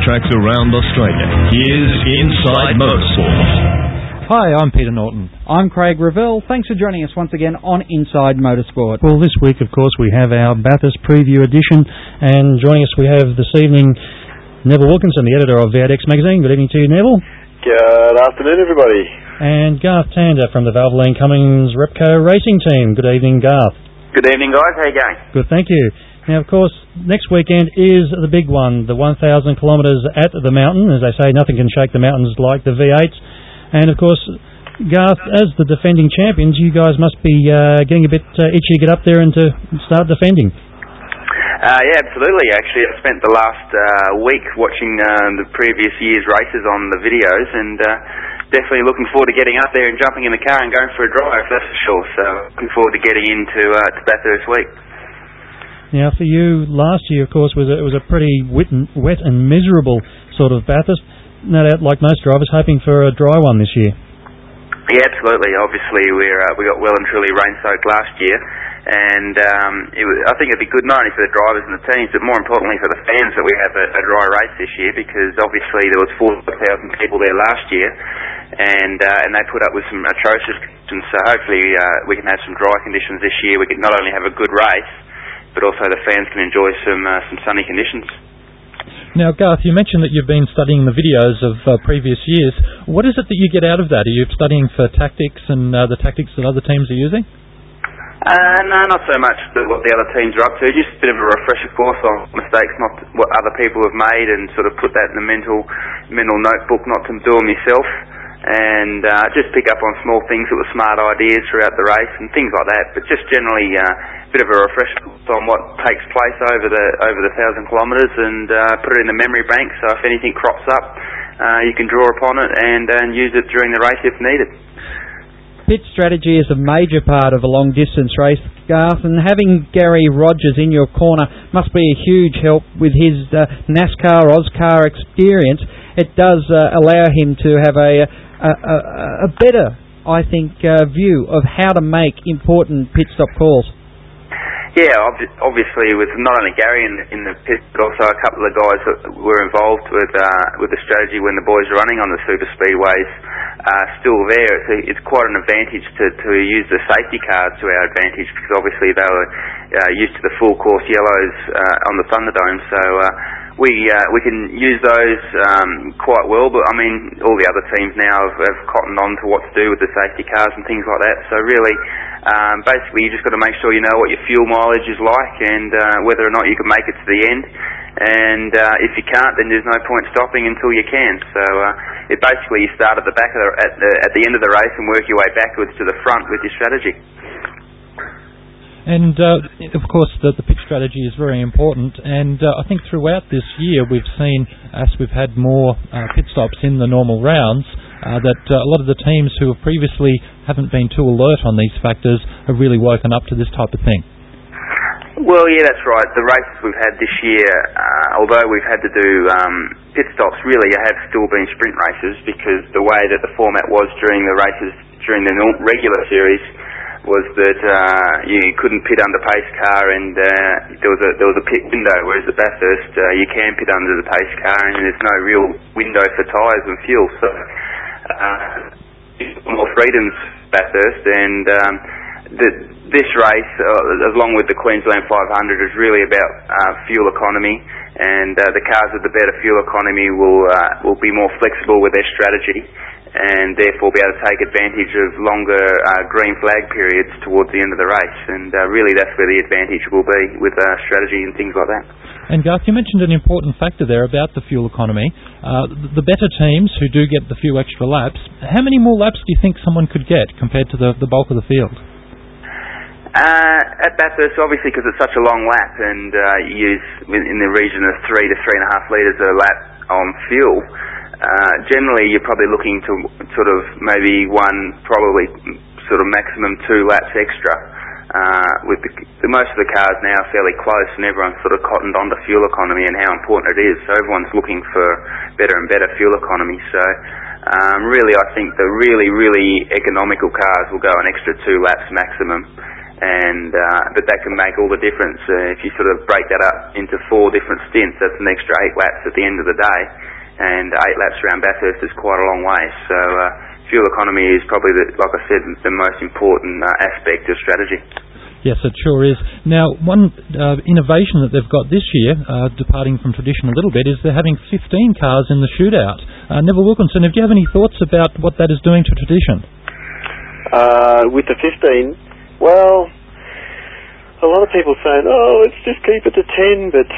racetracks around Australia. Here's Inside Motorsport. Hi, I'm Peter Norton. I'm Craig Revell. Thanks for joining us once again on Inside Motorsport. Well, this week, of course, we have our Bathurst preview edition, and joining us we have this evening Neville Wilkinson, the editor of V8X magazine. Good evening to you, Neville. Good afternoon, everybody. And Garth Tander from the Valvoline Cummins Repco Racing Team. Good evening, Garth. Good evening, guys. How are you going? Good, thank you. Now, of course, next weekend is the big one, the 1,000 kilometres at the mountain. As they say, nothing can shake the mountains like the V8s. And, of course, Garth, as the defending champions, you guys must be getting a bit itchy to get up there and to start defending. Yeah, absolutely. Actually, I spent the last week watching the previous year's races on the videos, and definitely looking forward to getting up there and jumping in the car and going for a drive, that's for sure. So looking forward to getting into to Bathurst this week. Now, for you, last year, of course, was a pretty wet and miserable sort of Bathurst. No doubt, like most drivers, hoping for a dry one this year. Yeah, absolutely. Obviously, we got well and truly rain-soaked last year, and I think it'd be good not only for the drivers and the teams, but more importantly for the fans that we have a dry race this year, because obviously there was 4,000 people there last year, and they put up with some atrocious conditions. So hopefully we can have some dry conditions this year. We can not only have a good race, but also the fans can enjoy some sunny conditions. Now, Garth, you mentioned that you've been studying the videos of previous years. What is it that you get out of that? Are you studying for tactics and the tactics that other teams are using? No, not so much what the other teams are up to. Just a bit of a refresher course on mistakes, not what other people have made, and sort of put that in the mental notebook, not to do them yourself. And just pick up on small things that were smart ideas throughout the race and things like that. But just generally a bit of a refresher on what takes place over the 1,000 kilometres, and put it in the memory bank. So if anything crops up, you can draw upon it and use it during the race if needed. Pit strategy is a major part of a long-distance race, Garth, and having Gary Rogers in your corner must be a huge help with his NASCAR, OzCar experience. It does allow him to have a better, I think, view of how to make important pit stop calls. Yeah, obviously with not only Gary in the pit, but also a couple of guys that were involved with the strategy when the boys are running on the super speedways still there. It's quite an advantage to use the safety cars to our advantage, because obviously they were used to the full course yellows on the Thunderdome. So we can use those quite well, but I mean all the other teams now have cottoned on to what to do with the safety cars and things like that. So really, basically you just got to make sure you know what your fuel mileage is like, and whether or not you can make it to the end. And if you can't, then there's no point stopping until you can. So it basically you start at the back of at the end of the race and work your way backwards to the front with your strategy. And, of course, the pit strategy is very important, and I think throughout this year we've seen, as we've had more pit stops in the normal rounds, that a lot of the teams who have previously haven't been too alert on these factors have really woken up to this type of thing. Well, yeah, that's right. The races we've had this year, although we've had to do pit stops, really have still been sprint races, because the way that the format was during the races, during the regular series, was that you couldn't pit under pace car, and there was a pit window, whereas at Bathurst you can pit under the pace car, and there's no real window for tyres and fuel. So more freedoms Bathurst, and this race, along with the Queensland 500, is really about fuel economy, and the cars with the better fuel economy will be more flexible with their strategy, and therefore be able to take advantage of longer green flag periods towards the end of the race. And really that's where the advantage will be with strategy and things like that. And Garth, you mentioned an important factor there about the fuel economy. The better teams who do get the few extra laps, how many more laps do you think someone could get compared to the bulk of the field? At Bathurst, obviously, because it's such a long lap, and you use in the region of 3 to 3.5 litres a lap on fuel, generally you're probably looking to sort of maybe maximum 2 laps extra. With most of the cars now fairly close, and everyone's sort of cottoned onto fuel economy and how important it is. So everyone's looking for better and better fuel economy. So really, I think the really, really economical cars will go an extra 2 laps maximum. But that can make all the difference. If you sort of break that up into 4 different stints, that's an extra 8 laps at the end of the day, and 8 laps around Bathurst is quite a long way. So fuel economy is probably, like I said, the most important aspect of strategy. Yes, it sure is. Now, one innovation that they've got this year, departing from tradition a little bit, is they're having 15 cars in the shootout. Neville Wilkinson, do you have any thoughts about what that is doing to tradition? With the 15, well, a lot of people saying, let's just keep it to 10, but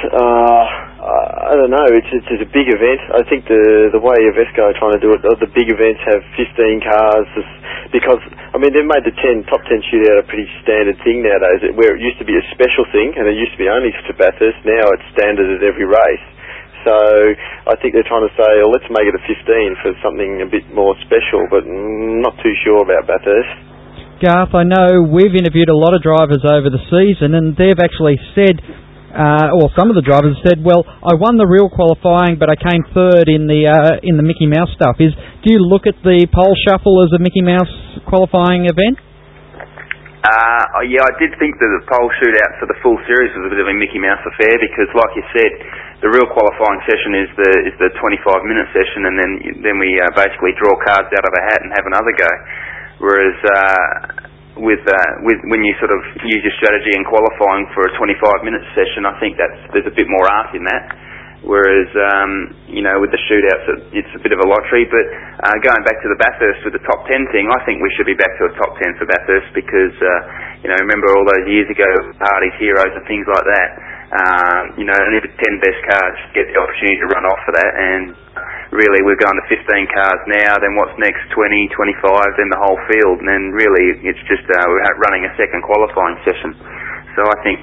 I don't know, it's a big event. I think the way Avesco are trying to do it, the big events have 15 cars, because, I mean, they've made the top 10 shootout a pretty standard thing nowadays, where it used to be a special thing, and it used to be only for Bathurst. Now it's standard at every race. So I think they're trying to say, let's make it a 15 for something a bit more special, but not too sure about Bathurst. Garth, I know we've interviewed a lot of drivers over the season, and they've actually said, or some of the drivers have said, well, I won the real qualifying, but I came third in the Mickey Mouse stuff. Do you look at the pole shuffle as a Mickey Mouse qualifying event? Yeah, I did think that the pole shootout for the full series was a bit of a Mickey Mouse affair, because, like you said, the real qualifying session is the 25-minute session, and then we basically draw cards out of a hat and have another go. Whereas with when you sort of use your strategy in qualifying for a 25-minute session, I think there's a bit more art in that. Whereas with the shootouts, it's a bit of a lottery. But going back to the Bathurst with the top 10 thing, I think we should be back to a top 10 for Bathurst, because remember all those years ago, parties, heroes, and things like that. Only the 10 best cars get the opportunity to run off for that, and really we're going to 15 cars now, then what's next, 20, 25, then the whole field, and then really it's just we're running a second qualifying session. So I think,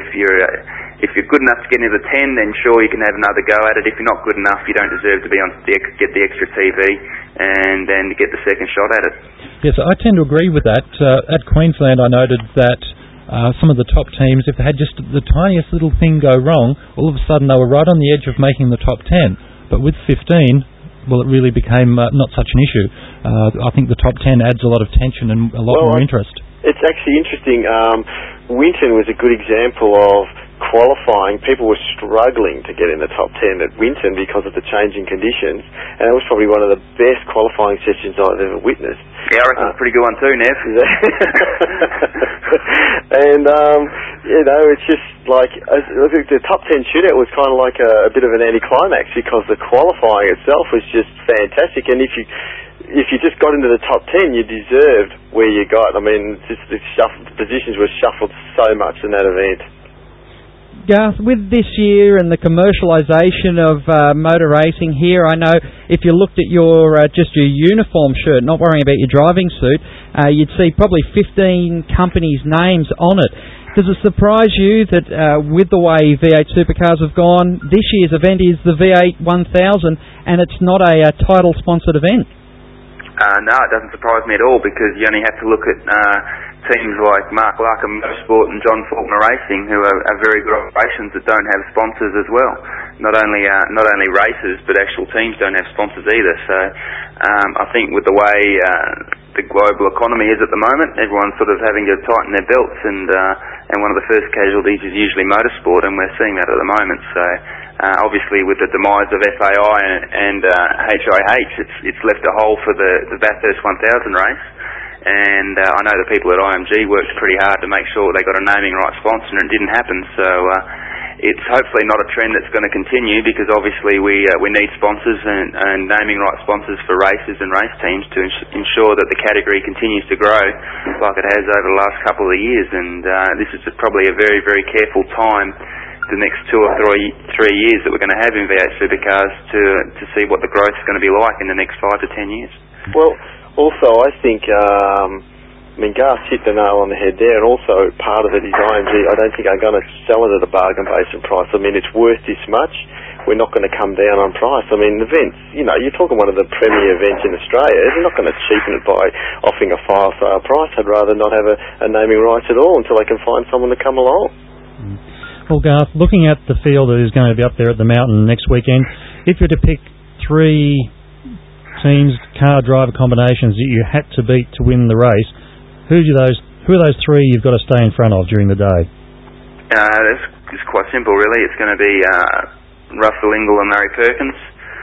if you're good enough to get into the 10, then sure, you can have another go at it. If you're not good enough, you don't deserve to be get the extra TV and then get the second shot at it. Yes, I tend to agree with that. At Queensland, I noted that some of the top teams, if they had just the tiniest little thing go wrong, all of a sudden they were right on the edge of making the top 10. But with 15, well, it really became not such an issue. I think the top 10 adds a lot of tension and a lot more interest. It's actually interesting. Winton was a good example of qualifying. People were struggling to get in the top 10 at Winton because of the changing conditions, and it was probably one of the best qualifying sessions I've ever witnessed. Yeah, I reckon it's a pretty good one too, Nev. And it's just like the top 10 shootout was kind of like a bit of an anticlimax, because the qualifying itself was just fantastic, and if you just got into the top 10, you deserved where you got. I mean, just the positions were shuffled so much in that event. Garth, with this year and the commercialisation of motor racing here, I know if you looked at your uniform shirt, not worrying about your driving suit, you'd see probably 15 companies' names on it. Does it surprise you that with the way V8 supercars have gone, this year's event is the V8 1000 and it's not a title-sponsored event? No, it doesn't surprise me at all, because you only have to look at teams like Mark Larkham Motorsport and John Faulkner Racing, who are very good operations that don't have sponsors as well. Not only races, but actual teams don't have sponsors either. So I think with the way the global economy is at the moment, everyone's sort of having to tighten their belts, and one of the first casualties is usually motorsport, and we're seeing that at the moment. So obviously with the demise of FAI and HIH, it's left a hole for the Bathurst 1000 race. And I know the people at IMG worked pretty hard to make sure they got a naming right sponsor, and it didn't happen. So it's hopefully not a trend that's going to continue, because obviously we need sponsors and naming right sponsors for races and race teams to ensure that the category continues to grow like it has over the last couple of years. And this is probably a very, very careful time, the next 2 or 3 years that we're going to have in V8 supercars, to see what the growth is going to be like in the next 5 to 10 years. Well, also, I think, Garth hit the nail on the head there, and also part of it is IMG. I don't think I'm going to sell it at a bargain basement price. I mean, it's worth this much. We're not going to come down on price. I mean, events, you're talking one of the premier events in Australia. They're not going to cheapen it by offering a fire-sale price. I'd rather not have a naming rights at all until they can find someone to come along. Well, Garth, looking at the field that is going to be up there at the mountain next weekend, if you're to pick 3 teams, car driver combinations that you had to beat to win the race, who Who are those three you've got to stay in front of during the day? It's quite simple, really. It's going to be Russell Ingall and Murray Perkins,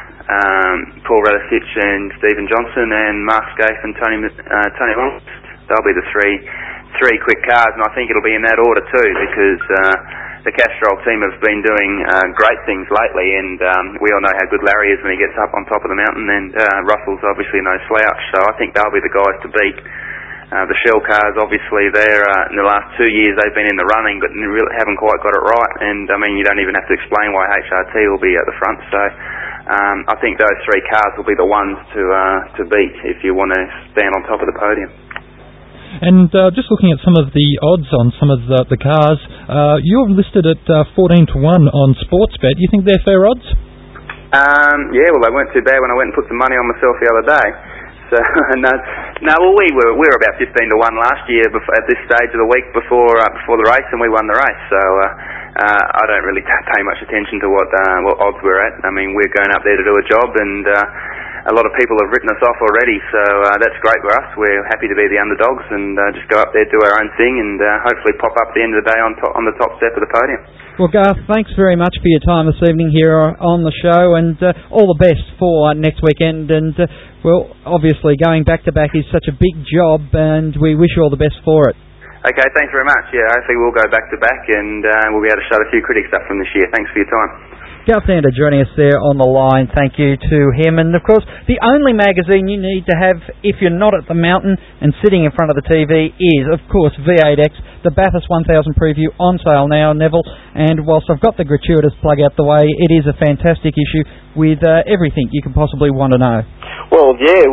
Paul Radisich and Stephen Johnson, and Mark Scaife and Tony Holmes. They'll be the three quick cars, and I think it'll be in that order too, because the Castrol team have been doing great things lately, and we all know how good Larry is when he gets up on top of the mountain, and Russell's obviously no slouch, so I think they'll be the guys to beat. The Shell cars, obviously, in the last 2 years they've been in the running, but really haven't quite got it right, and I mean, you don't even have to explain why HRT will be at the front, so I think those three cars will be the ones to beat if you want to stand on top of the podium. And just looking at some of the odds on some of the cars, you're listed at 14 to 1 on Sportsbet. Do you think they're fair odds? Yeah, well, they weren't too bad when I went and put some money on myself the other day. So well, we were about 15 to 1 last year at this stage of the week before the race, and we won the race. So I don't really pay much attention to what odds we're at. I mean, we're going up there to do a job, and a lot of people have written us off already. So that's great for us. We're happy to be the underdogs and just go up there, do our own thing, and hopefully pop up at the end of the day on the top step of the podium. Well, Garth, thanks very much for your time this evening here on the show, and all the best for next weekend. And well, obviously going back-to-back is such a big job, and we wish you all the best for it. Okay, thanks very much. Yeah, hopefully we'll go back-to-back, and we'll be able to shut a few critics up from this year. Thanks for your time. Garth Tander joining us there on the line. Thank you to him. And, of course, the only magazine you need to have if you're not at the mountain and sitting in front of the TV is, of course, V8X, the Bathurst 1000 preview on sale now, Neville. And whilst I've got the gratuitous plug out the way, it is a fantastic issue with everything you can possibly want to know. Well, yeah,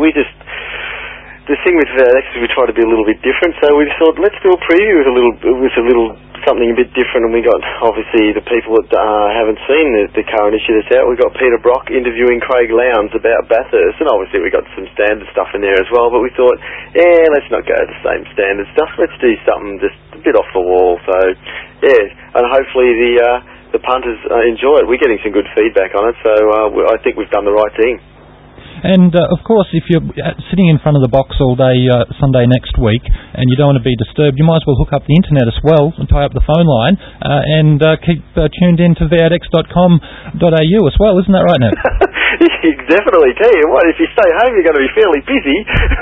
the thing with V8X is we try to be a little bit different, so we just thought, let's do a preview with a little something a bit different, and we got, obviously, the people that haven't seen the car issue that's out. We got Peter Brock interviewing Craig Lowndes about Bathurst, and obviously we got some standard stuff in there as well, but we thought, let's not go to the same standard stuff, let's do something just a bit off the wall. So, yeah, and hopefully the punters enjoy it. We're getting some good feedback on it, so I think we've done the right thing. And, of course, if you're sitting in front of the box all day Sunday next week and you don't want to be disturbed, you might as well hook up the internet as well and tie up the phone line and keep tuned in to v8x.com.au as well. Isn't that right, Nev? Definitely. Tell you what, if you stay home, you're going to be fairly busy.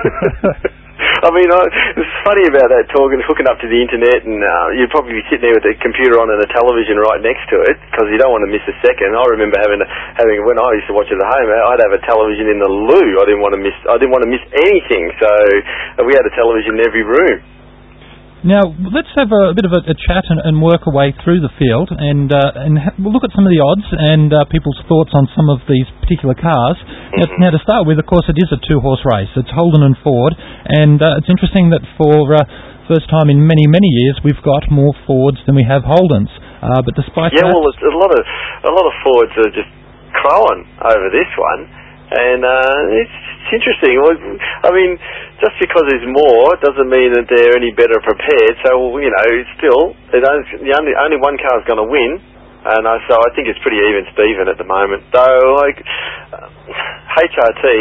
I mean, it's funny about that hooking up to the internet, and you'd probably be sitting there with a computer on and a television right next to it because you don't want to miss a second. I remember having when I used to watch it at home, I'd have a television in the loo. I didn't want to miss anything, so we had a television in every room. Now, let's have a bit of a chat and work our way through the field and we'll look at some of the odds and people's thoughts on some of these particular cars. Mm-hmm. Now, to start with, of course, it is a two-horse race. It's Holden and Ford, and it's interesting that for first time in many, many years, we've got more Fords than we have Holdens. But despite that... well, it's a lot of Fords are just crowing over this one. And it's interesting. I mean, just because there's more doesn't mean that they're any better prepared. So, still, only one car's going to win. And so I think it's pretty even Steven at the moment. Though, HRT,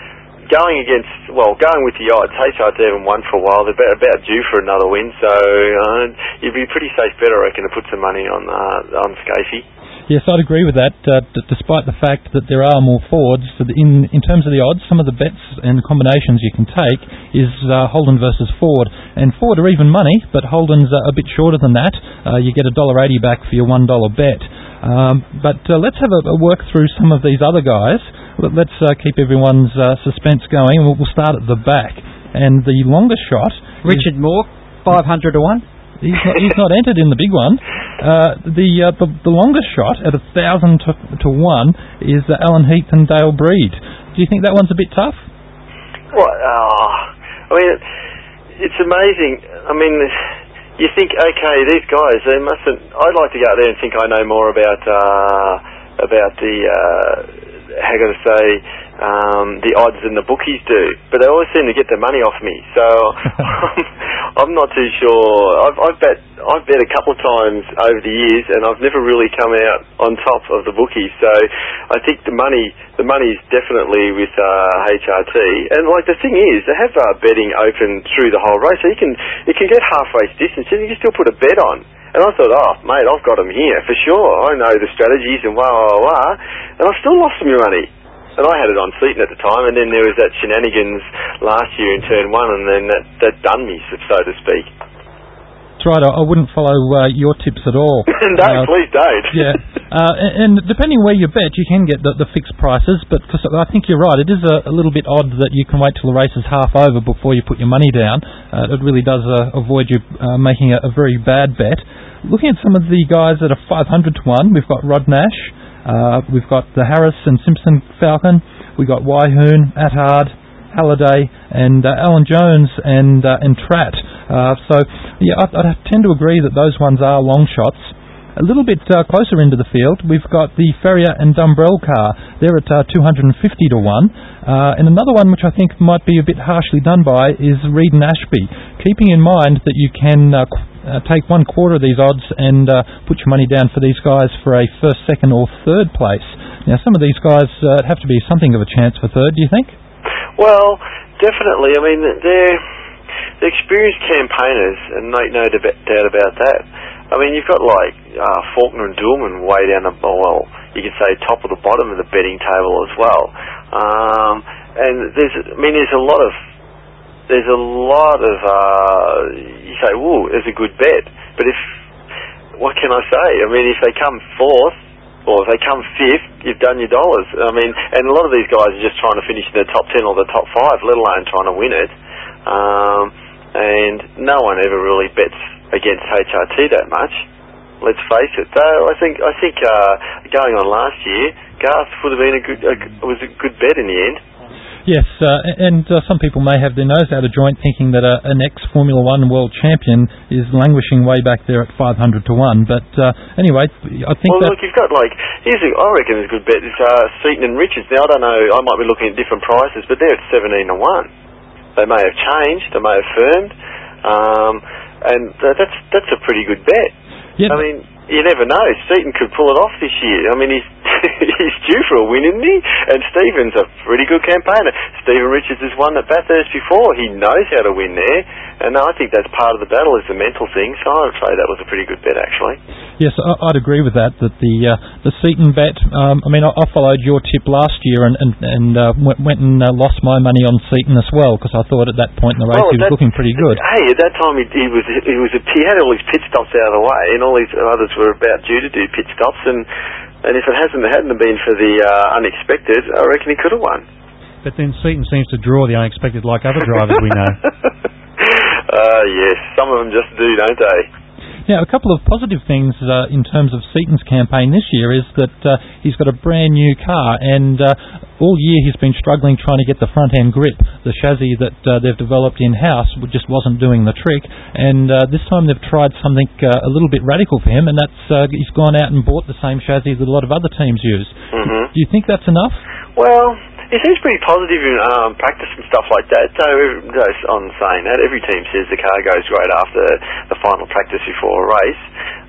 going with the odds, HRT haven't won for a while. They're about due for another win. So you'd be pretty safe bet, I reckon, to put some money on Scaife. Yes, I'd agree with that, despite the fact that there are more Fords. In terms of the odds, some of the bets and combinations you can take is Holden versus Ford. And Ford are even money, but Holden's a bit shorter than that. You get $1.80 back for your $1 bet. But let's have a work through some of these other guys. Let's keep everyone's suspense going. We'll start at the back. And the longest shot... Richard Moore, 500 to 1. He's not entered in the big one. The longest shot at 1,000 to 1 is Alan Heath and Dale Breed. Do you think that one's a bit tough? Well, I mean, it's amazing. I mean, you think, okay, these guys, they mustn't. I'd like to go out there and think I know more about the how can I say the odds than the bookies do, but they always seem to get their money off me. So I'm not too sure. I've bet a couple of times over the years, and I've never really come out on top of the bookies. So I think the money's definitely with HRT. And like the thing is, they have betting open through the whole race, so you can get half race distance, and you can still put a bet on. And I thought, oh mate, I've got them here for sure. I know the strategies and and I've still lost some money. And I had it on Seaton at the time, and then there was that shenanigans last year in turn 1, and then that done me, so to speak. That's right, I wouldn't follow your tips at all. No, please don't. Yeah, and depending where you bet, you can get the fixed prices, but I think you're right, it is a little bit odd that you can wait till the race is half over before you put your money down. It really does avoid you making a very bad bet. Looking at some of the guys that are 500 to 1, we've got Rod Nash, we've got the Harris and Simpson Falcon, we've got Waihoon, Attard, Halliday, and Alan Jones and Tratt. So, yeah, I tend to agree that those ones are long shots. A little bit closer into the field, we've got the Ferrier and Dumbrell car. They're at 250 to 1. And another one which I think might be a bit harshly done by is Reed and Ashby. Keeping in mind that you can take 1/4 of these odds and put your money down for these guys for a first, second or third place. Now, some of these guys have to be something of a chance for third, do you think? Well, definitely. I mean, they're experienced campaigners, and make no doubt about that. I mean, you've got like Faulkner and Dillman way down you could say top of the bottom of the betting table as well. And there's a lot of you say, "Whoa, there's a good bet," but what can I say? I mean, if they come fourth or if they come fifth, you've done your dollars. I mean, and a lot of these guys are just trying to finish in the top 10 or the top 5, let alone trying to win it. And no one ever really bets against HRT that much. Let's face it. Though I think going on last year, Garth would have been was a good bet in the end. Yes, and some people may have their nose out of joint thinking that an ex-Formula 1 world champion is languishing way back there at 500 to 1. But anyway, I think look, you've got I reckon there's a good bet. It's Seaton and Richards. Now, I don't know, I might be looking at different prices, but they're at 17 to 1. They may have changed, they may have firmed, and that's a pretty good bet. Yep. I mean, you never know. Seaton could pull it off this year. I mean, he's due for a win, isn't he? And Stephen's a pretty good campaigner. Stephen Richards has won at Bathurst before. He knows how to win there. And I think that's part of the battle, is the mental thing. So I would say that was a pretty good bet, actually. Yes, I'd agree with that the Seaton bet, I mean, I followed your tip last year and went and lost my money on Seaton as well, because I thought at that point in the race he was looking pretty good. Hey, at that time he had all his pit stops out of the way, and all these others were about due to do pit stops, and if it hadn't been for the unexpected, I reckon he could have won. But then Seaton seems to draw the unexpected like other drivers we know. Yes, some of them just do, don't they? Now, a couple of positive things in terms of Seaton's campaign this year is that he's got a brand new car, and all year he's been struggling trying to get the front end grip. The chassis that they've developed in-house just wasn't doing the trick, and this time they've tried something a little bit radical for him, and that's he's gone out and bought the same chassis that a lot of other teams use. Mm-hmm. Do you think that's enough? Well, he seems pretty positive in practice and stuff like that. So on saying that, every team says the car goes great after the final practice before a race.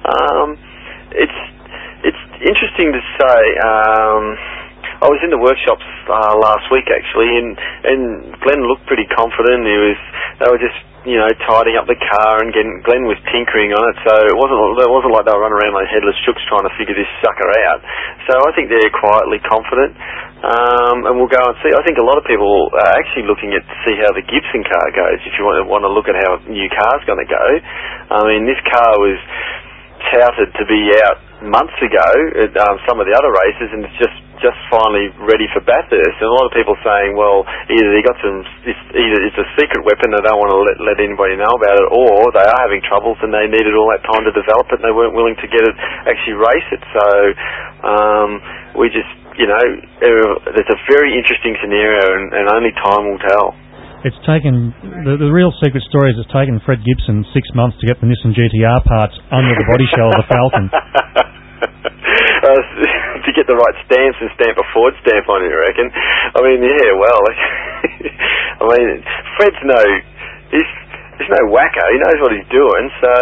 It's interesting to say. I was in the workshops last week actually, and Glenn looked pretty confident. They were just tidying up the car, and Glenn was tinkering on it. So it wasn't like they were running around like headless chooks trying to figure this sucker out. So I think they're quietly confident. And we'll go and see. I think a lot of people are actually looking at to see how the Gibson car goes, if you want to look at how a new car's going to go. I mean, this car was touted to be out months ago at some of the other races, and it's just finally ready for Bathurst. And a lot of people saying, well, either it's a secret weapon, they don't want to let anybody know about it, or they are having troubles and they needed all that time to develop it and they weren't willing to get it, actually race it. So we just, it's a very interesting scenario, and only time will tell. It's taken, the real secret story is it's taken Fred Gibson 6 months to get the Nissan GTR parts under the body shell of the Falcon. To get the right stamps and stamp a Ford stamp on it, I reckon. I mean, yeah, well, I mean, Fred's he's no whacker. He knows what he's doing. So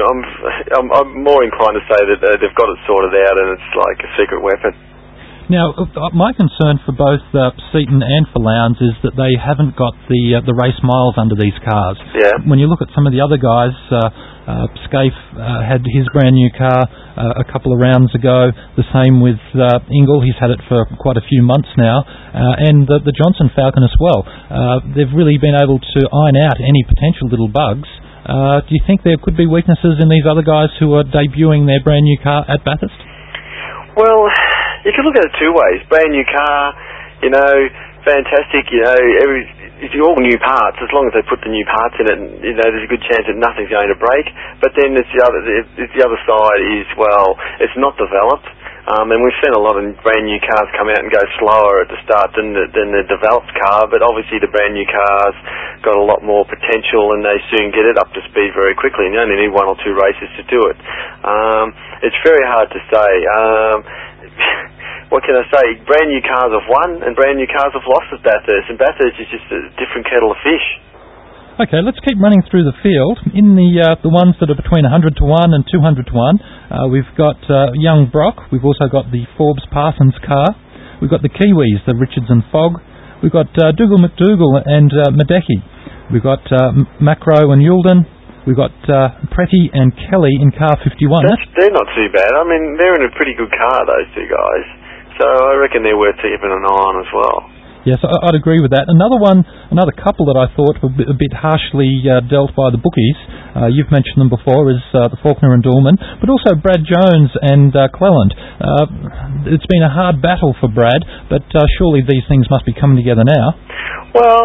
I'm more inclined to say that they've got it sorted out and it's like a secret weapon. Now, my concern for both Seaton and for Lowndes is that they haven't got the race miles under these cars. Yeah. When you look at some of the other guys, Scaife had his brand new car a couple of rounds ago. The same with Ingle. He's had it for quite a few months now. And the Johnson Falcon as well. They've really been able to iron out any potential little bugs. Do you think there could be weaknesses in these other guys who are debuting their brand new car at Bathurst? Well, you can look at it two ways. Brand new car, fantastic, it's all new parts. As long as they put the new parts in it, there's a good chance that nothing's going to break. But then it's the other side is, well, it's not developed. And we've seen a lot of brand new cars come out and go slower at the start than the developed car, but obviously the brand new cars got a lot more potential and they soon get it up to speed very quickly, and you only need 1 or 2 races to do it. It's very hard to say. What can I say? Brand new cars have won and brand new cars have lost at Bathurst, and Bathurst is just a different kettle of fish. Okay, let's keep running through the field. In the ones that are between 100 to 1 and 200 to 1, we've got Young Brock. We've also got the Forbes Parsons car. We've got the Kiwis, the Richards and Fogg. We've got Dougal McDougall and Madecki. We've got Macro and Yulden. We've got Pretty and Kelly in car 51. They're not too bad. I mean, they're in a pretty good car, those two guys. So I reckon they're worth keeping an eye on as well. Yes, I'd agree with that. Another couple that I thought were a bit harshly dealt by the bookies, you've mentioned them before, is the Faulkner and Dulman, but also Brad Jones and Cleland. It's been a hard battle for Brad, but surely these things must be coming together now. Well,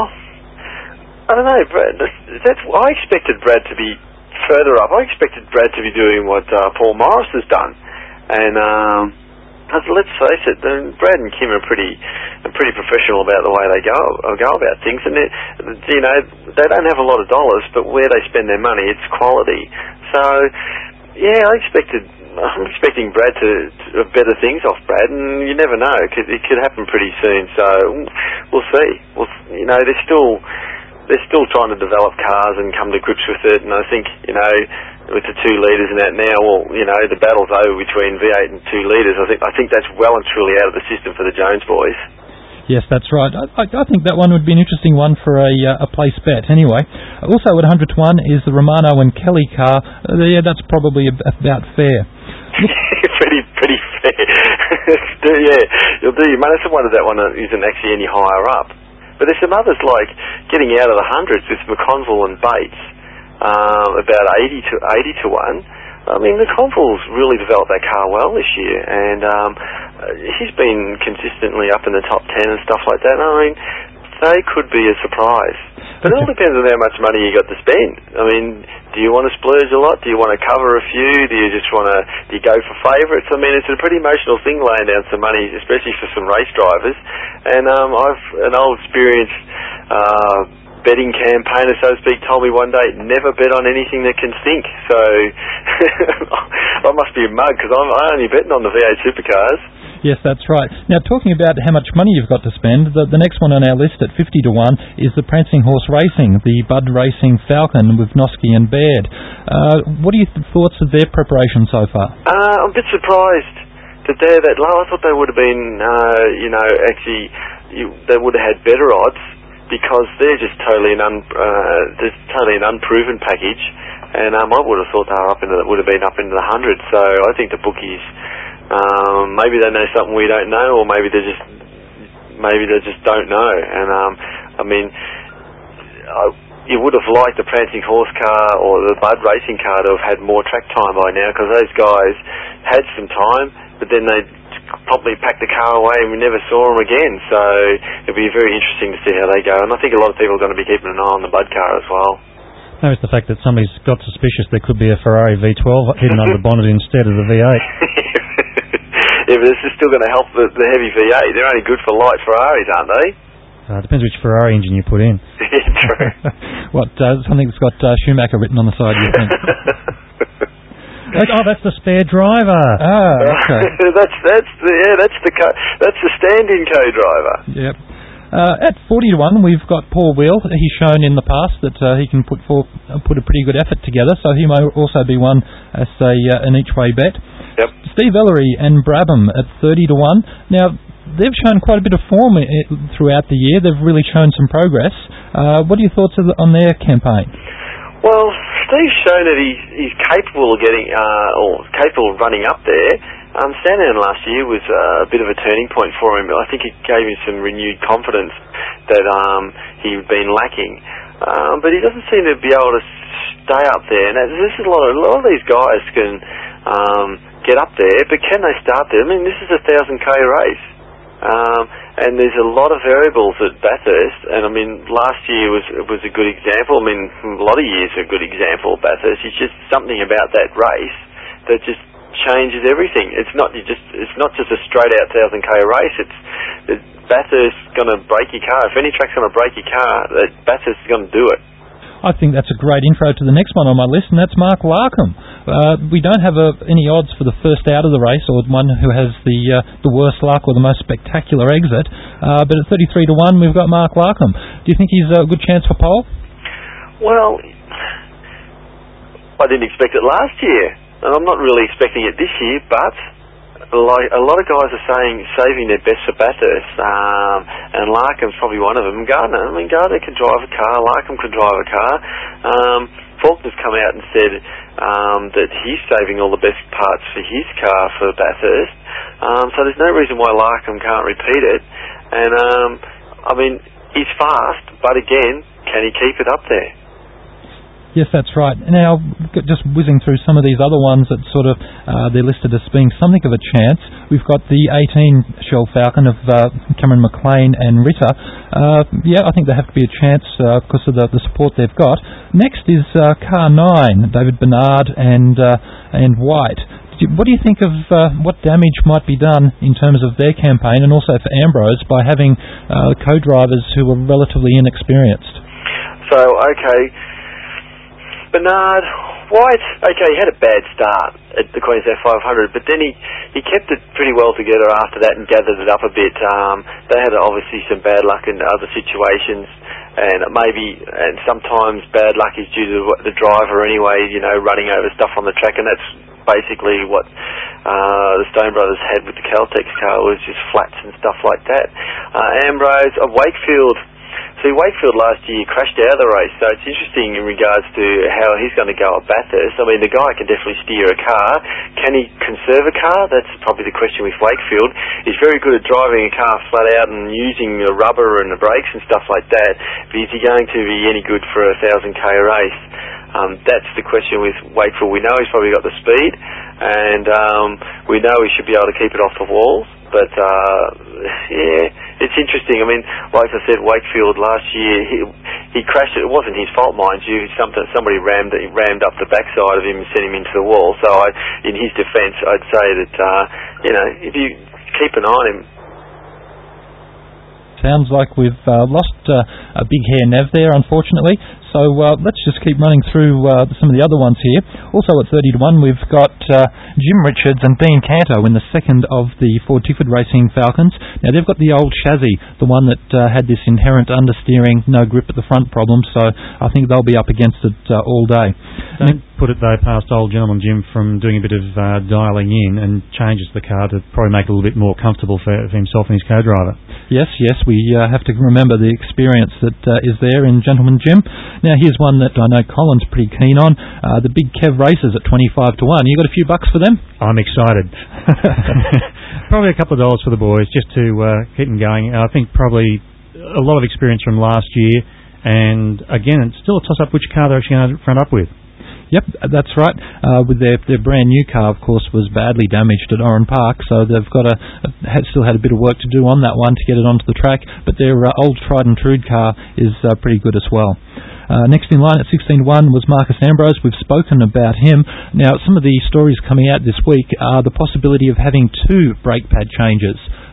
I don't know, Brad. I expected Brad to be further up. I expected Brad to be doing what Paul Morris has done, and let's face it, Brad and Kim are pretty professional about the way they go about things, and they don't have a lot of dollars, but where they spend their money, it's quality. So, yeah, I'm expecting Brad to have better things off Brad, and you never know, it could happen pretty soon. So we'll see. They're still trying to develop cars and come to grips with it, and I think, with the 2 litres and that now, the battle's over between V8 and 2 litres. I think that's well and truly out of the system for the Jones boys. Yes, that's right. I think that one would be an interesting one for a place bet anyway. Also at 100 to 1 is the Romano and Kelly car. Yeah, that's probably about fair. pretty fair. Yeah, you'll do. You might have wondered that one isn't actually any higher up. But there's some others like getting out of the hundreds with McConville and Bates, about 80 to 1. I mean, McConville's really developed that car well this year, and he's been consistently up in the top 10 and stuff like that. I mean, they could be a surprise. But it all depends on how much money you got to spend. I mean, do you want to splurge a lot? Do you want to cover a few? Do you go for favourites? I mean, it's a pretty emotional thing laying down some money, especially for some race drivers. And I've an old experienced betting campaigner, so to speak, told me one day, never bet on anything that can sink. So I must be a mug because I'm only betting on the V8 supercars. Yes, that's right. Now, talking about how much money you've got to spend, the next one on our list at 50 to 1 is the Prancing Horse Racing, the Bud Racing Falcon with Noski and Baird. What are your thoughts of their preparation so far? I'm a bit surprised that they're that low. I thought they would have been, they would have had better odds because they're just totally an unproven package. And I would have thought they would have been up into the hundreds. So I think the bookies. Maybe they know something we don't know, or maybe they just don't know. And you would have liked the Prancing Horse car or the Bud Racing car to have had more track time by now, because those guys had some time, but then they promptly packed the car away and we never saw them again. So it'll be very interesting to see how they go. And I think a lot of people are going to be keeping an eye on the Bud car as well. Notice the fact that somebody's got suspicious there could be a Ferrari V12 hidden under the bonnet instead of the V8. Yeah, but this is still going to help the heavy V8. They're only good for light Ferraris, aren't they? It depends which Ferrari engine you put in. Yeah, true. What, something that's got Schumacher written on the side, you think? That's the spare driver. Okay. that's the stand-in co-driver. Yep. At 40-1, we've got Paul Wheel. He's shown in the past that he can put a pretty good effort together, so he may also be one as an each-way bet. Yep. Steve Ellery and Brabham at 30-1. Now, they've shown quite a bit of form throughout the year. They've really shown some progress. What are your thoughts on their campaign? Well, Steve's shown that he's capable of capable of running up there. Sandown last year was a bit of a turning point for him. I think it gave him some renewed confidence that he'd been lacking. But he doesn't seem to be able to stay up there. Now, this is a lot of these guys can get up there, but can they start there? I mean, this is a 1,000k race. And there's a lot of variables at Bathurst, and I mean, last year was a good example. I mean, a lot of years are a good example. Bathurst, it's just something about that race that just changes everything. It's not just a straight out 1,000k race. It's Bathurst going to break your car. If any track's going to break your car, Bathurst is going to do it. I think that's a great intro to the next one on my list, and that's Mark Larkham. We don't have any odds for the first out of the race, or one who has the worst luck or the most spectacular exit. But at 33-1, we've got Mark Larkham. Do you think he's a good chance for pole? Well, I didn't expect it last year, and I'm not really expecting it this year, but a lot of guys are saving their best for Bathurst, and Larkham's probably one of them. Gardner can drive a car, Larkham can drive a car. Faulkner's come out and said that he's saving all the best parts for his car for Bathurst, so there's no reason why Larkham can't repeat it. And I mean, he's fast, but again, can he keep it up there? Yes, that's right. Now, just whizzing through some of these other ones that sort of, they're listed as being something of a chance. We've got the 18 Shell Falcon of Cameron McLean and Ritter. I think they have to be a chance because of the support they've got. Next is Car 9, David Bernard and White. What do you think of what damage might be done in terms of their campaign, and also for Ambrose, by having co-drivers who are relatively inexperienced? So, okay, Bernard, White, okay, he had a bad start at the Queensland 500, but then he kept it pretty well together after that and gathered it up a bit. They had obviously some bad luck in other situations, and sometimes bad luck is due to the driver anyway, running over stuff on the track, and that's basically what the Stone Brothers had with the Caltex car, was just flats and stuff like that. Ambrose of Wakefield. See, Wakefield last year crashed out of the race, so it's interesting in regards to how he's going to go at Bathurst. I mean, the guy can definitely steer a car. Can he conserve a car? That's probably the question with Wakefield. He's very good at driving a car flat out and using the rubber and the brakes and stuff like that, but is he going to be any good for a 1,000k race? That's the question with Wakefield. We know he's probably got the speed, and we know he should be able to keep it off the walls, but it's interesting. I mean, like I said, Wakefield last year, he crashed it. It wasn't his fault, mind you. Somebody rammed up the backside of him and sent him into the wall. So in his defence, I'd say that, if you keep an eye on him. Sounds like we've lost a big hair Nev there, unfortunately. So let's just keep running through some of the other ones here. Also at 30-1, we've got Jim Richards and Dean Canto in the second of the Ford Tickford Racing Falcons. Now, they've got the old chassis, the one that had this inherent understeering, no grip at the front problem, so I think they'll be up against it all day. Don't put it, though, past old gentleman Jim from doing a bit of dialling in and changes the car to probably make it a little bit more comfortable for himself and his co-driver. Yes, we have to remember the experience that is there in Gentleman Jim. Now, here's one that I know Colin's pretty keen on, the Big Kev Races at 25-1. You got a few bucks for them? I'm excited. Probably a couple of dollars for the boys, just to keep them going. I think probably a lot of experience from last year, and again, it's still a toss-up which car they're actually going to front up with. Yep, that's right. With their brand new car, of course, was badly damaged at Oran Park, so they've got still had a bit of work to do on that one to get it onto the track. But their old tried and true car is pretty good as well. Next in line at 16-1 was Marcus Ambrose. We've spoken about him. Now, some of the stories coming out this week are the possibility of having 2 brake pad changes. It's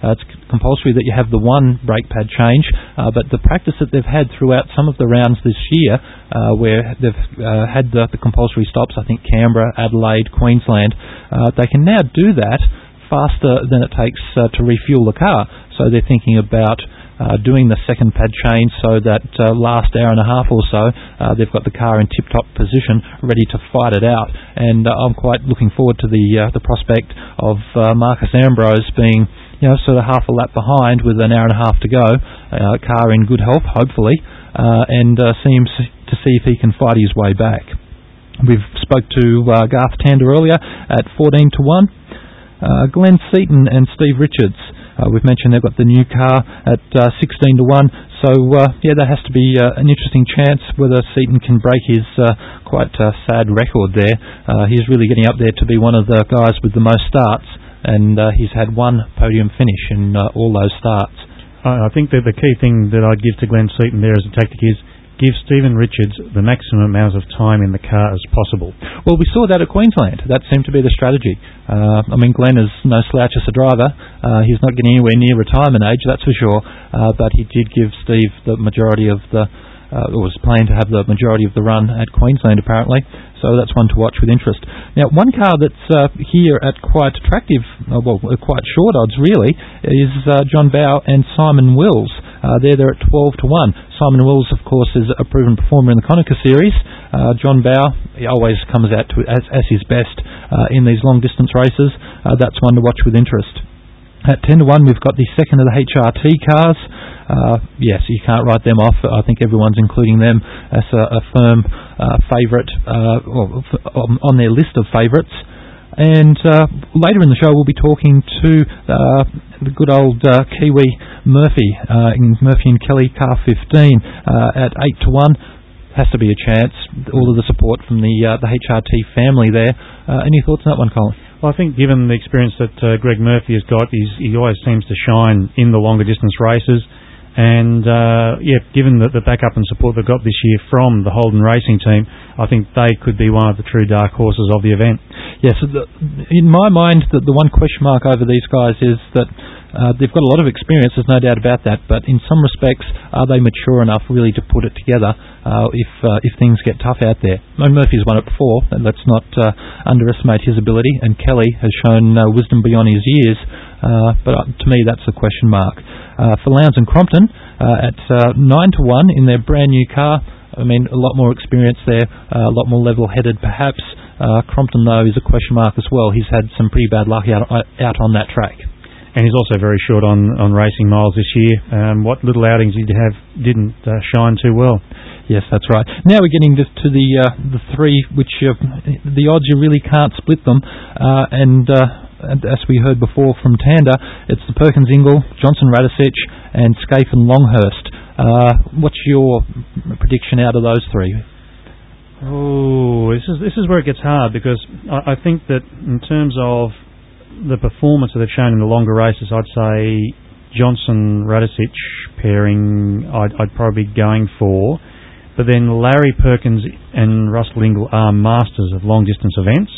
compulsory that you have the one brake pad change, but the practice that they've had throughout some of the rounds this year, where they've had the compulsory stops, I think Canberra, Adelaide, Queensland, they can now do that faster than it takes to refuel the car. So they're thinking about doing the second pad change so that last hour and a half or so they've got the car in tip-top position ready to fight it out. And I'm quite looking forward to the prospect of Marcus Ambrose being sort of half a lap behind with an hour and a half to go, car in good health hopefully, and seems to see if he can fight his way back. We've spoke to Garth Tander earlier at 14 to 1. Glenn Seaton and Steve Richards. We've mentioned they've got the new car at 16 to 1. So, there has to be an interesting chance whether Seaton can break his quite sad record there. He's really getting up there to be one of the guys with the most starts, and he's had one podium finish in all those starts. I think that the key thing that I'd give to Glenn Seaton there as a tactic is give Stephen Richards the maximum amount of time in the car as possible. Well, we saw that at Queensland. That seemed to be the strategy. Glenn is no slouch as a driver. He's not getting anywhere near retirement age, that's for sure. But he did give Steve the majority of was planning to have the majority of the run at Queensland, apparently. So that's one to watch with interest. Now, one car that's here at quite attractive, quite short odds really, is John Bowe and Simon Wills. They're at 12 to 1. Simon Wills, of course, is a proven performer in the Konica Series. John Bowe, he always comes out as his best in these long-distance races. That's one to watch with interest. At 10 to 1, we've got the second of the HRT cars. Yes, you can't write them off. I think everyone's including them as a firm favourite on their list of favourites. And later in the show, we'll be talking to the good old Kiwi Murphy in Murphy and Kelly car 15 at 8 to 1. Has to be a chance. All of the support from the HRT family there. Any thoughts on that one, Colin? Well, I think given the experience that Greg Murphy has got, he always seems to shine in the longer distance races. And, given the backup and support they've got this year from the Holden Racing team, I think they could be one of the true dark horses of the event. Yes, in my mind, the one question mark over these guys is that they've got a lot of experience, there's no doubt about that, but in some respects, are they mature enough really to put it together if things get tough out there? Murphy's won it before, and let's not underestimate his ability, and Kelly has shown wisdom beyond his years, but to me that's a question mark. For Lowndes and Crompton, at 9 to 1 in their brand new car, a lot more experience there, a lot more level-headed perhaps. Crompton, though, is a question mark as well. He's had some pretty bad luck out on that track. And he's also very short on racing miles this year. What little outings he'd have didn't shine too well. Yes, that's right. Now we're getting to the three, which the odds you really can't split them. And as we heard before from Tander, it's the Perkins Ingle, Johnson Radisich, and Scaife and Longhurst. What's your prediction out of those three? Oh, this is where it gets hard, because I think that in terms of the performance that they've shown in the longer races, I'd say Johnson Radisich pairing I'd probably be going for. But then Larry Perkins and Russell Ingle are masters of long distance events.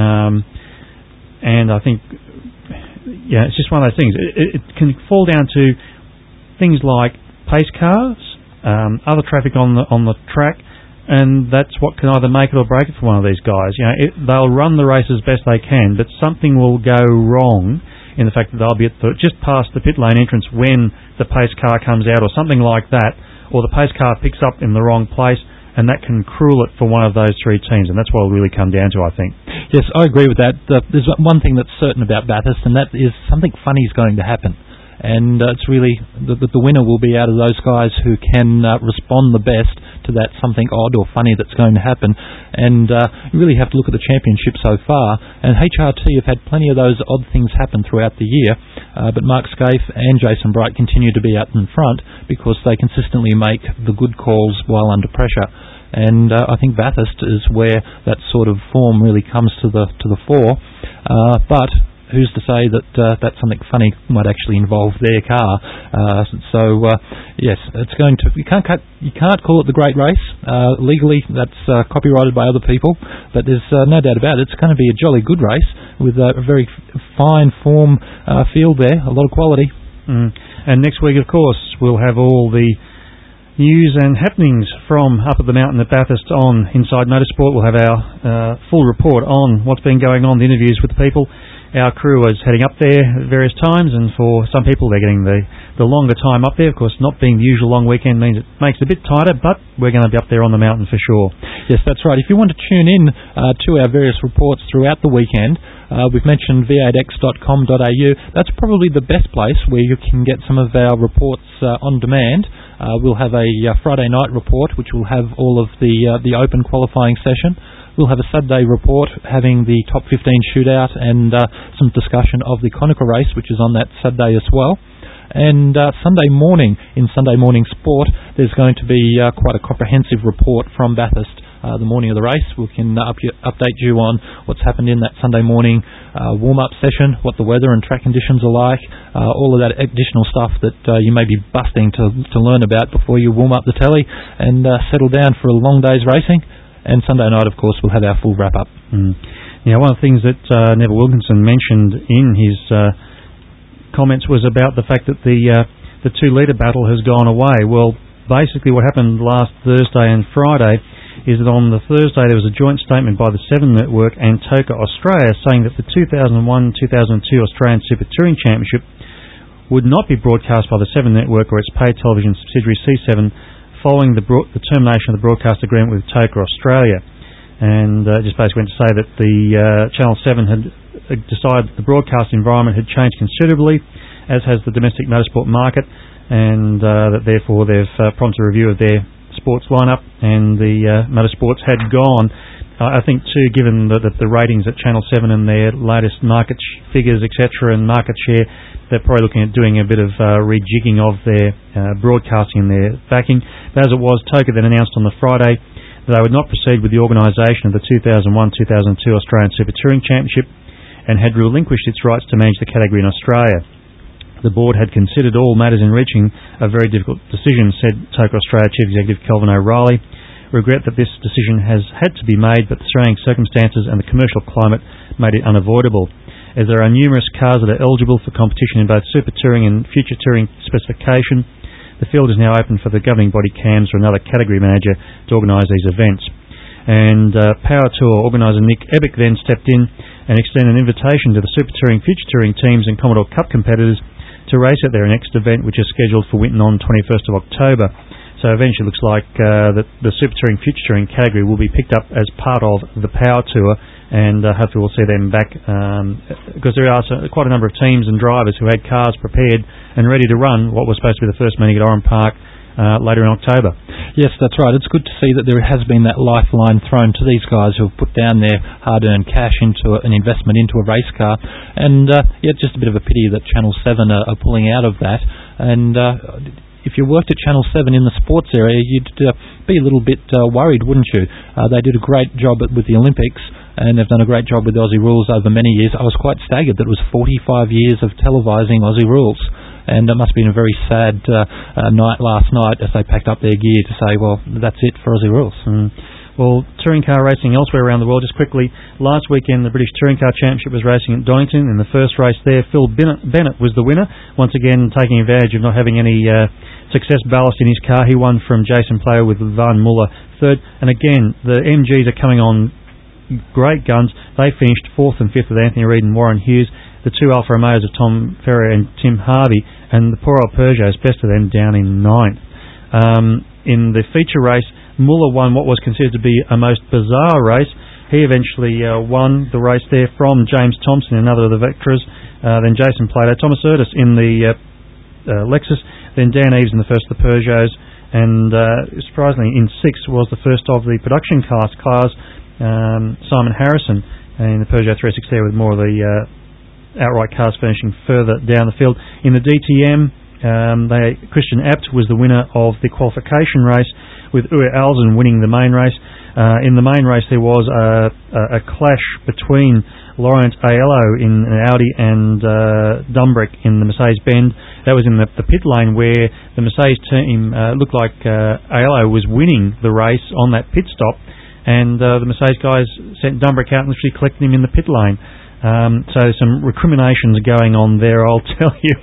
And I think, it's just one of those things. It can fall down to things like pace cars, other traffic on the track, and that's what can either make it or break it for one of these guys. They'll run the race as best they can, but something will go wrong in the fact that they'll be just past the pit lane entrance when the pace car comes out, or something like that, or the pace car picks up in the wrong place, and that can cruel it for one of those three teams, and that's what it'll really come down to, I think. Yes, I agree with that. There's one thing that's certain about Bathurst, and that is something funny is going to happen. And it's really the winner will be out of those guys who can respond the best to that something odd or funny that's going to happen. And you really have to look at the championship so far. And HRT have had plenty of those odd things happen throughout the year. But Mark Scaife and Jason Bright continue to be out in front because they consistently make the good calls while under pressure. And I think Bathurst is where that sort of form really comes to the fore. But who's to say that that something funny might actually involve their car? Yes, it's going to. You can't call it the Great Race legally. That's copyrighted by other people. But there's no doubt about it. It's going to be a jolly good race with a very fine form field there. A lot of quality. And next week, of course, we'll have all the news and happenings from up at the mountain at Bathurst on Inside Motorsport. We'll have our full report on what's been going on, the interviews with the people. Our crew is heading up there at various times, and for some people they're getting the longer time up there. Of course, not being the usual long weekend means it makes it a bit tighter, but we're going to be up there on the mountain for sure. Yes, that's right. If you want to tune in to our various reports throughout the weekend, we've mentioned v8x.com.au. That's probably the best place where you can get some of our reports on demand. We'll have a Friday night report, which will have all of the open qualifying session. We'll have a Saturday report having the top 15 shootout and some discussion of the Conacher race, which is on that Saturday as well. And Sunday morning, in Sunday Morning Sport, there's going to be quite a comprehensive report from Bathurst. The morning of the race, we can update you on what's happened in that Sunday morning warm-up session, what the weather and track conditions are like, all of that additional stuff that you may be busting to learn about before you warm up the telly and settle down for a long day's racing. And Sunday night, of course, we'll have our full wrap-up. Now, one of the things that Neville Wilkinson mentioned in his comments was about the fact that the 2-litre battle has gone away. Well, basically what happened last Thursday and Friday is that on the Thursday there was a joint statement by the Seven Network and TOCA Australia saying that the 2001-2002 Australian Super Touring Championship would not be broadcast by the Seven Network or its paid television subsidiary C7 following the termination of the broadcast agreement with TOCA Australia. And just basically went to say that the Channel 7 had decided that the broadcast environment had changed considerably, as has the domestic motorsport market, and that therefore they've prompted a review of their sports lineup, and the motorsports had gone. I think too, given the ratings at Channel 7 and their latest market figures, etc., and market share, they're probably looking at doing a bit of rejigging of their broadcasting and their backing. But as it was, TOCA then announced on the Friday that they would not proceed with the organisation of the 2001-2002 Australian Super Touring Championship and had relinquished its rights to manage the category in Australia. The board had considered all matters in reaching a very difficult decision, said TOCA Australia Chief Executive Kelvin O'Reilly. Regret that this decision has had to be made, but the surrounding circumstances and the commercial climate made it unavoidable. As there are numerous cars that are eligible for competition in both Super Touring and Future Touring specification, the field is now open for the governing body CAMS or another category manager to organise these events. And Power Tour organiser Nick Ebick then stepped in and extended an invitation to the Super Touring, Future Touring teams and Commodore Cup competitors to race at their next event, which is scheduled for Winton on 21st of October. So eventually it looks like that the Super Touring, Future Touring category will be picked up as part of the Power Tour, and hopefully we'll see them back, because there are quite a number of teams and drivers who had cars prepared and ready to run what was supposed to be the first meeting at Oran Park later in October. Yes, that's right. It's good to see that there has been that lifeline thrown to these guys who have put down their hard-earned cash into an investment into a race car, and it's just a bit of a pity that Channel 7 are pulling out of that. And if you worked at Channel 7 in the sports area, you'd be a little bit worried, wouldn't you? They did a great job with the Olympics, and they've done a great job with Aussie Rules over many years. I was quite staggered that it was 45 years of televising Aussie Rules, and it must have been a very sad night last night as they packed up their gear to say, well, that's it for Aussie Rules. Well, touring car racing elsewhere around the world, just quickly, last weekend the British Touring Car Championship was racing at Donington. In the first race there, Phil Bennett was the winner, once again taking advantage of not having any success ballast in his car. He won from Jason Player with Van Muller third, and again, the MGs are coming on great guns. They finished 4th and 5th with Anthony Reid and Warren Hughes, the two Alfa Romeos of Tom Ferrier and Tim Harvey, and the poor old Peugeots, best of them, down in 9th. In the feature race, Muller won what was considered to be a most bizarre race. He eventually won the race there from James Thompson, another of the Vectras, then Jason Plato, Thomas Erdis in the Lexus, then Dan Eves in the first of the Peugeots, and surprisingly in 6th was the first of the production cars, Simon Harrison in the Peugeot 306 there, with more of the outright cars finishing further down the field. In the DTM, Christian Abt was the winner of the qualification race, with Uwe Alzen winning the main race. In the main race there was a clash between Laurent Aiello in an Audi and Dumbrick in the Mercedes-Benz. That was in the pit lane, where the Mercedes team looked like Aiello was winning the race on that pit stop, and the Mercedes guys sent Dumbrick out and literally collected him in the pit lane. So some recriminations going on there, I'll tell you.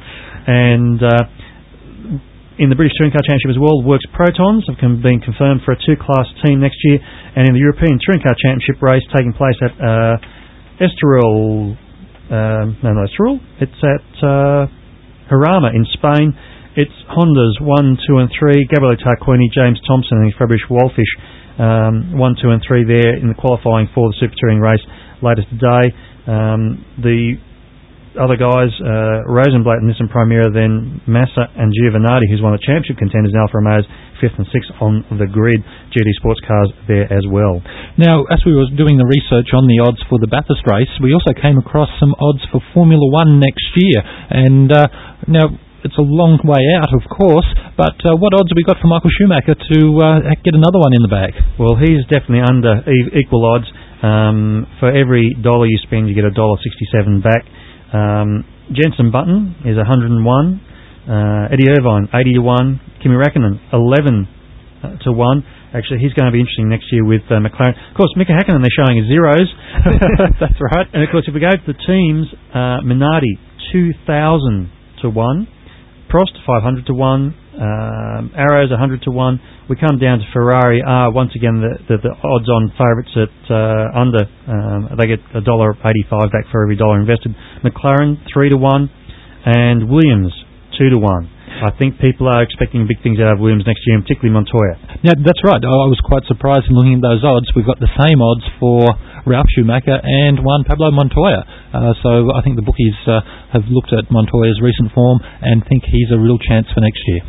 And in the British Touring Car Championship as well, Works Protons have been confirmed for a 2-class team next year. And in the European Touring Car Championship race taking place at Estoril, it's at Jarama in Spain. It's Hondas 1, 2 and 3, Gabriele Tarquini, James Thompson and Fabrice Wallfish 1, 2 and 3 there in the qualifying for the Super Touring race later today. The other guys, Rosenblatt and Nissan Primera, then Massa and Giovanardi, who's one of the championship contenders in Alfa Romeo's 5th and 6th on the grid. GT Sports cars there as well. Now, as we were doing the research on the odds for the Bathurst race, we also came across some odds for Formula One next year. And now, it's a long way out, of course, but what odds have we got for Michael Schumacher to get another one in the bag? Well, he's definitely under equal odds. For every dollar you spend, you get $1.67 back. Jenson Button is 101. Eddie Irvine, 80 to 1. Kimi Räikkönen, 11 to 1. Actually, he's going to be interesting next year with McLaren. Of course, Mika Häkkinen, they're showing as zeros. That's right. And of course, if we go to the teams, Minardi, 2,000 to 1. Prost, 500 to 1. Arrows, 100 to 1. We come down to Ferrari. Once again, the odds-on favourites at under. They get $1.85 back for every dollar invested. McLaren, 3 to 1. And Williams, 2 to 1. I think people are expecting big things out of Williams next year, and particularly Montoya. Yeah, that's right. I was quite surprised in looking at those odds. We've got the same odds for Ralf Schumacher and Juan Pablo Montoya. So I think the bookies have looked at Montoya's recent form and think he's a real chance for next year.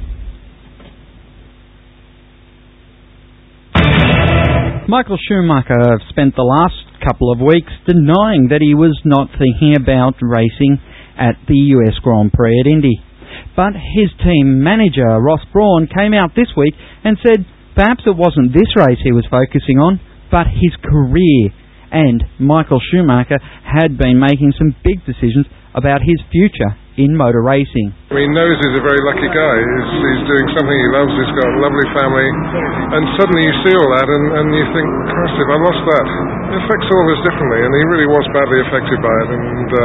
Michael Schumacher spent the last couple of weeks denying that he was not thinking about racing at the US Grand Prix at Indy. But his team manager, Ross Brawn, came out this week and said perhaps it wasn't this race he was focusing on, but his career. And Michael Schumacher had been making some big decisions about his future in motor racing. He knows he's a very lucky guy. He's doing something he loves, he's got a lovely family, and suddenly you see all that and you think, Christ, if I lost that, it affects all of us differently, and he really was badly affected by it.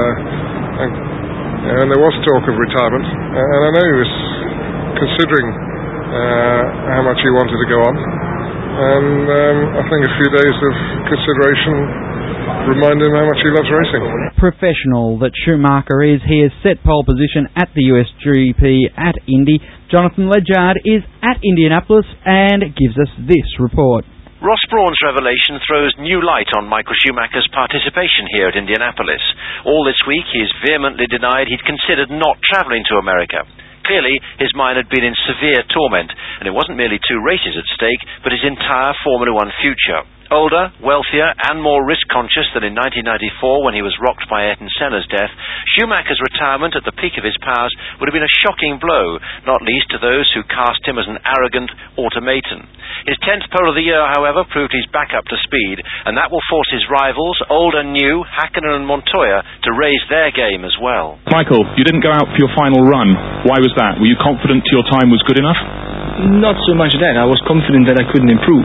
And there was talk of retirement, and I know he was considering how much he wanted to go on, and I think a few days of consideration reminded him how much he loves racing. Professional that Schumacher is, he has set pole position at the US GP at Indy. Jonathan Ledyard is at Indianapolis and gives us this report. Ross Brawn's revelation throws new light on Michael Schumacher's participation here at Indianapolis. All this week he's vehemently denied he'd considered not travelling to America. Clearly, his mind had been in severe torment, and it wasn't merely 2 races at stake, but his entire Formula One future. Older, wealthier, and more risk-conscious than in 1994 when he was rocked by Ayrton Senna's death, Schumacher's retirement at the peak of his powers would have been a shocking blow, not least to those who cast him as an arrogant automaton. His 10th pole of the year, however, proved he's back up to speed, and that will force his rivals, old and new, Häkkinen and Montoya, to raise their game as well. Michael, you didn't go out for your final run. Why was that? Were you confident your time was good enough? Not so much that. I was confident that I couldn't improve.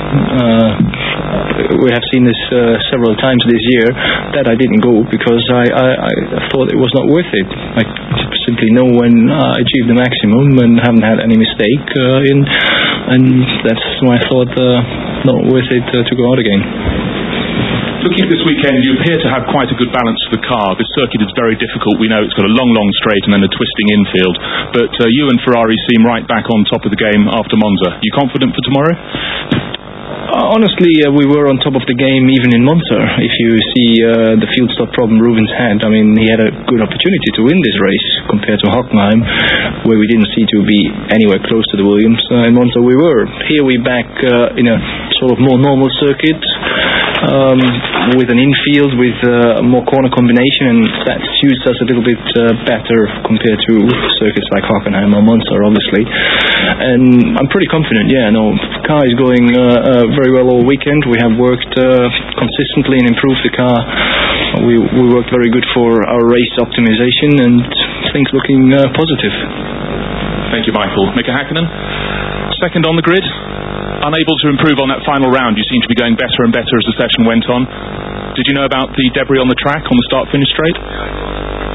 We have seen this several times this year that I didn't go because I thought it was not worth it. I simply know when I achieved the maximum and haven't had any mistake and that's why I thought not worth it to go out again. Looking at this weekend, you appear to have quite a good balance for the car. This circuit is very difficult. We know it's got a long, long straight and then a twisting infield. But you and Ferrari seem right back on top of the game after Monza. You confident for tomorrow? Honestly, we were on top of the game even in Monza. If you see the field stop problem Rubens had, I mean, he had a good opportunity to win this race compared to Hockenheim, where we didn't see to be anywhere close to the Williams. In Monza we were. Here we're back in a sort of more normal circuit, with an infield, with more corner combination, and that suits us a little bit better compared to circuits like Hockenheim or Monza, obviously. And I'm pretty confident, the car is going very well all weekend. We have worked consistently and improved the car. We worked very good for our race optimization, and things looking positive. Thank you, Michael. Mika Häkkinen, second on the grid. Unable to improve on that final round. You seem to be going better and better as the session went on. Did you know about the debris on the track on the start-finish straight?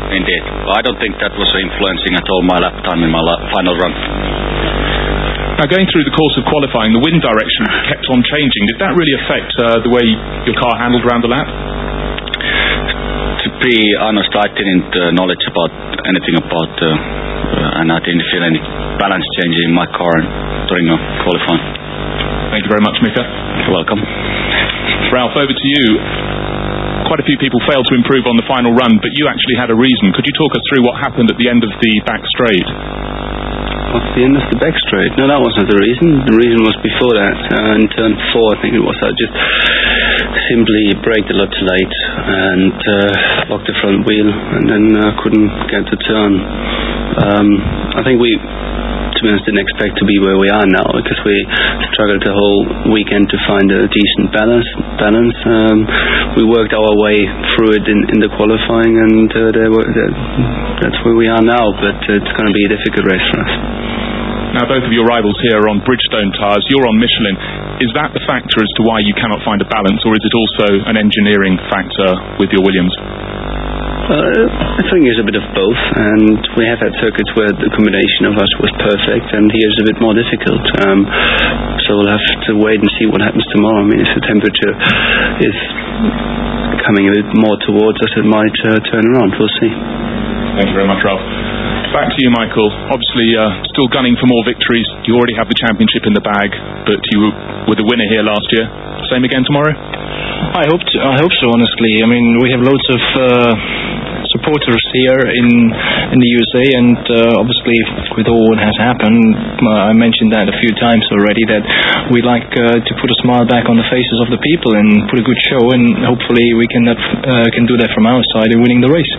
Indeed. I don't think that was influencing at all my lap time in my final run. Now, going through the course of qualifying, the wind direction kept on changing. Did that really affect the way your car handled around the lap? To be honest, I didn't knowledge about anything about, and I didn't feel any balance change in my car during qualifying. Thank you very much, Mika. You're welcome. Ralph, over to you. Quite a few people failed to improve on the final run, but you actually had a reason. Could you talk us through what happened at the end of the back straight? What's the end of the back straight? No, that wasn't the reason. The reason was before that. In turn 4, I think it was, I just simply braked a lot too late and locked the front wheel and then couldn't get the turn. I think we, to be honest, didn't expect to be where we are now because we struggled the whole weekend to find a decent balance. We worked our way through it in the qualifying, and that's where we are now, but it's going to be a difficult race for us. Now, both of your rivals here are on Bridgestone tyres. You're on Michelin. Is that the factor as to why you cannot find a balance, or is it also an engineering factor with your Williams? I think it's a bit of both, and we have had circuits where the combination of us was perfect, and here it's a bit more difficult. So we'll have to wait and see what happens tomorrow. I mean, if the temperature is coming a bit more towards us, it might turn around. We'll see. Thank you very much, Ralph. Back to you, Michael. Obviously, still gunning for more victories. You already have the championship in the bag, but you were the winner here last year. Same again tomorrow? I hope so, honestly. I mean, we have loads of supporters here in the USA, and obviously with all what has happened, I mentioned that a few times already, that we like to put a smile back on the faces of the people and put a good show, and hopefully we can do that from our side in winning the race.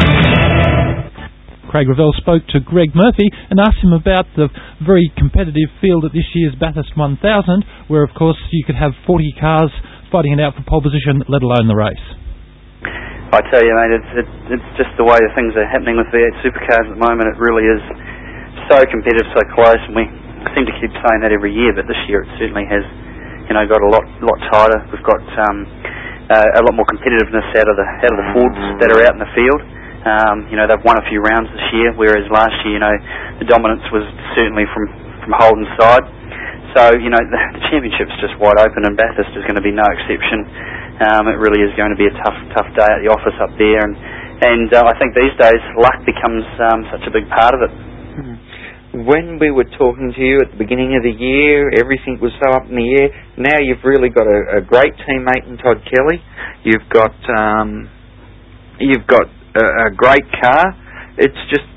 Craig Revell spoke to Greg Murphy and asked him about the very competitive field at this year's Bathurst 1000, where of course you could have 40 cars fighting it out for pole position, let alone the race. I tell you, mate, it's just the way things are happening with V8 supercars at the moment. It really is so competitive, so close, and we seem to keep saying that every year, but this year it certainly has, got a lot tighter. We've got a lot more competitiveness out of the Fords that are out in the field. They've won a few rounds this year, whereas last year, the dominance was certainly from Holden's side. So, the championship's just wide open, and Bathurst is going to be no exception. It really is going to be a tough day at the office up there, and I think these days luck becomes such a big part of it. When we were talking to you at the beginning of the year, everything was so up in the air. Now you've really got a great teammate in Todd Kelly. You've got a great car. It's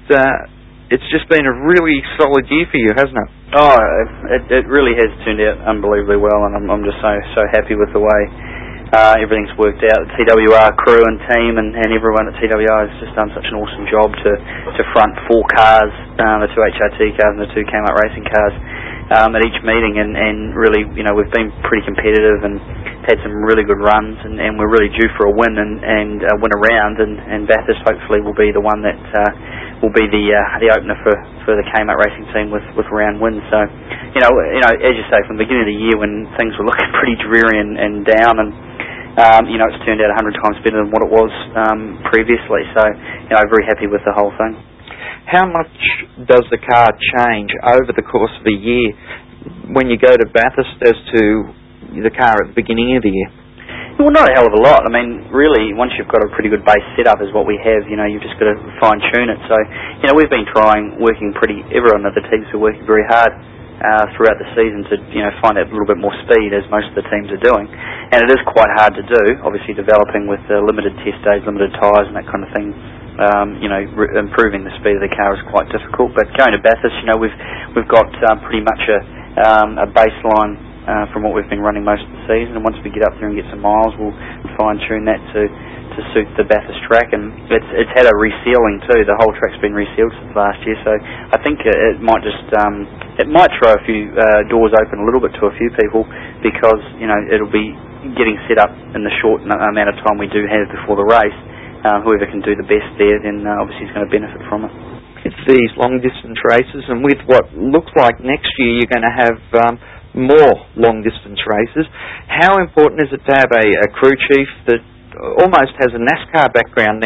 just been a really solid year for you, hasn't it? Oh, it really has turned out unbelievably well, and I'm just so happy with the way everything's worked out. The TWR crew and team and everyone at TWR has just done such an awesome job to front 4 cars, the 2 HRT cars and the 2 Kmart racing cars at each meeting, and really, we've been pretty competitive and had some really good runs, and we're really due for a win and win a round, and Bathurst hopefully will be the one that will be the opener for the Kmart racing team with round wins. So, as you say, from the beginning of the year when things were looking pretty dreary and down, and it's turned out 100 times better than what it was previously. So, I'm very happy with the whole thing. How much does the car change over the course of a year when you go to Bathurst as to the car at the beginning of the year? Well, not a hell of a lot. I mean, really, once you've got a pretty good base setup as what we have, you've just got to fine-tune it. So, we've been everyone at the teams are working very hard throughout the season to, find out a little bit more speed, as most of the teams are doing. And it is quite hard to do, obviously developing with limited test days, limited tyres and that kind of thing. Improving the speed of the car is quite difficult. But going to Bathurst, we've got pretty much a baseline from what we've been running most of the season, and once we get up there and get some miles, we'll fine-tune that to suit the Bathurst track. And it's had a resealing too. The whole track's been resealed since last year, so I think it might just it might throw a few doors open a little bit to a few people, because it'll be getting set up in the short amount of time we do have before the race. Whoever can do the best there, then obviously is going to benefit from it. It's these long-distance races, and with what looks like next year you're going to have more long-distance races. How important is it to have a crew chief that almost has a NASCAR background now,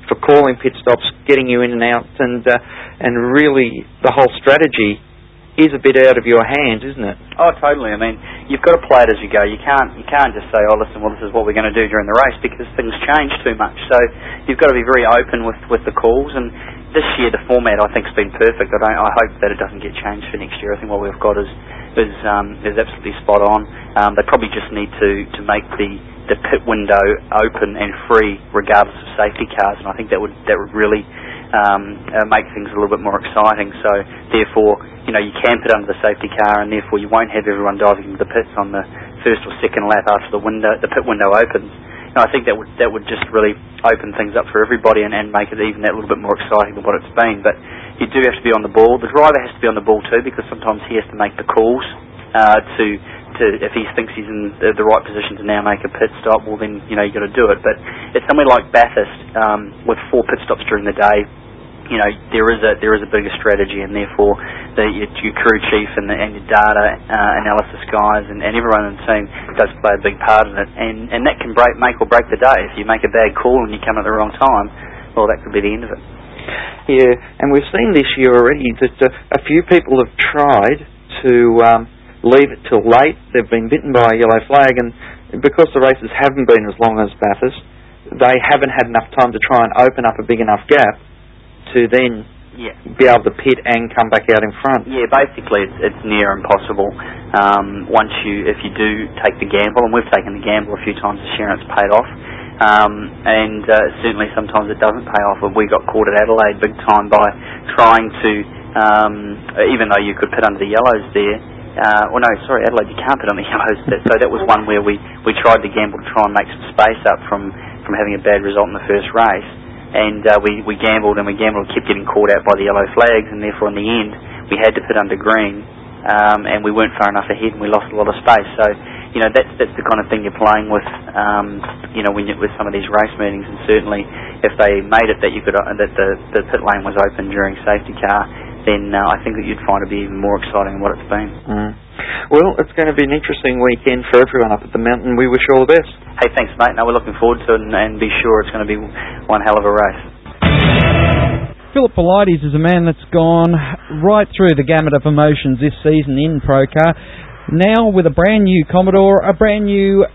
for calling pit stops, getting you in and out, and really the whole strategy is a bit out of your hands, isn't it? Oh, totally. I mean, you've got to play it as you go. You can't just say, oh, listen, well, this is what we're going to do during the race, because things change too much. So you've got to be very open with the calls. And this year, the format, I think, has been perfect. I hope that it doesn't get changed for next year. I think what we've got is absolutely spot on. They probably just need to make the pit window open and free, regardless of safety cars. And I think that would really make things a little bit more exciting. So therefore, you can pit under the safety car, and therefore you won't have everyone diving into the pits on the first or second lap after the pit window opens. And I think that would just really open things up for everybody and make it even that little bit more exciting than what it's been. But you do have to be on the ball. The driver has to be on the ball too, because sometimes he has to make the calls to if he thinks he's in the right position to now make a pit stop. Well, then you got to do it. But it's somewhere like Bathurst with 4 pit stops during the day. There is a bigger strategy, and therefore your crew chief and your data analysis guys and everyone in the team does play a big part in it, and that can make or break the day. If you make a bad call and you come at the wrong time, well, that could be the end of it. Yeah, and we've seen this year already that a few people have tried to leave it till late. They've been bitten by a yellow flag, and because the races haven't been as long as Bathurst, they haven't had enough time to try and open up a big enough gap to then be able to pit and come back out in front. Yeah, basically it's near impossible. If you do take the gamble, and we've taken the gamble a few times this year, and it's paid off. And certainly sometimes it doesn't pay off. We got caught at Adelaide big time by trying to, even though you could pit under the yellows there. Adelaide, you can't pit under the yellows. So that was one where we tried to gamble to try and make some space up from having a bad result in the first race. And we gambled, kept getting caught out by the yellow flags, and therefore in the end we had to pit under green, and we weren't far enough ahead, and we lost a lot of space. So that's the kind of thing you're playing with, when with some of these race meetings. And certainly if they made it that the pit lane was open during safety car, then I think that you'd find it be even more exciting than what it's been. Well, it's going to be an interesting weekend for everyone up at the mountain. We wish you all the best. Hey, thanks, mate. No, we're looking forward to it, and be sure it's going to be one hell of a race. Philip Polides is a man that's gone right through the gamut of emotions this season in Procar. Now with a brand new Commodore, a brand new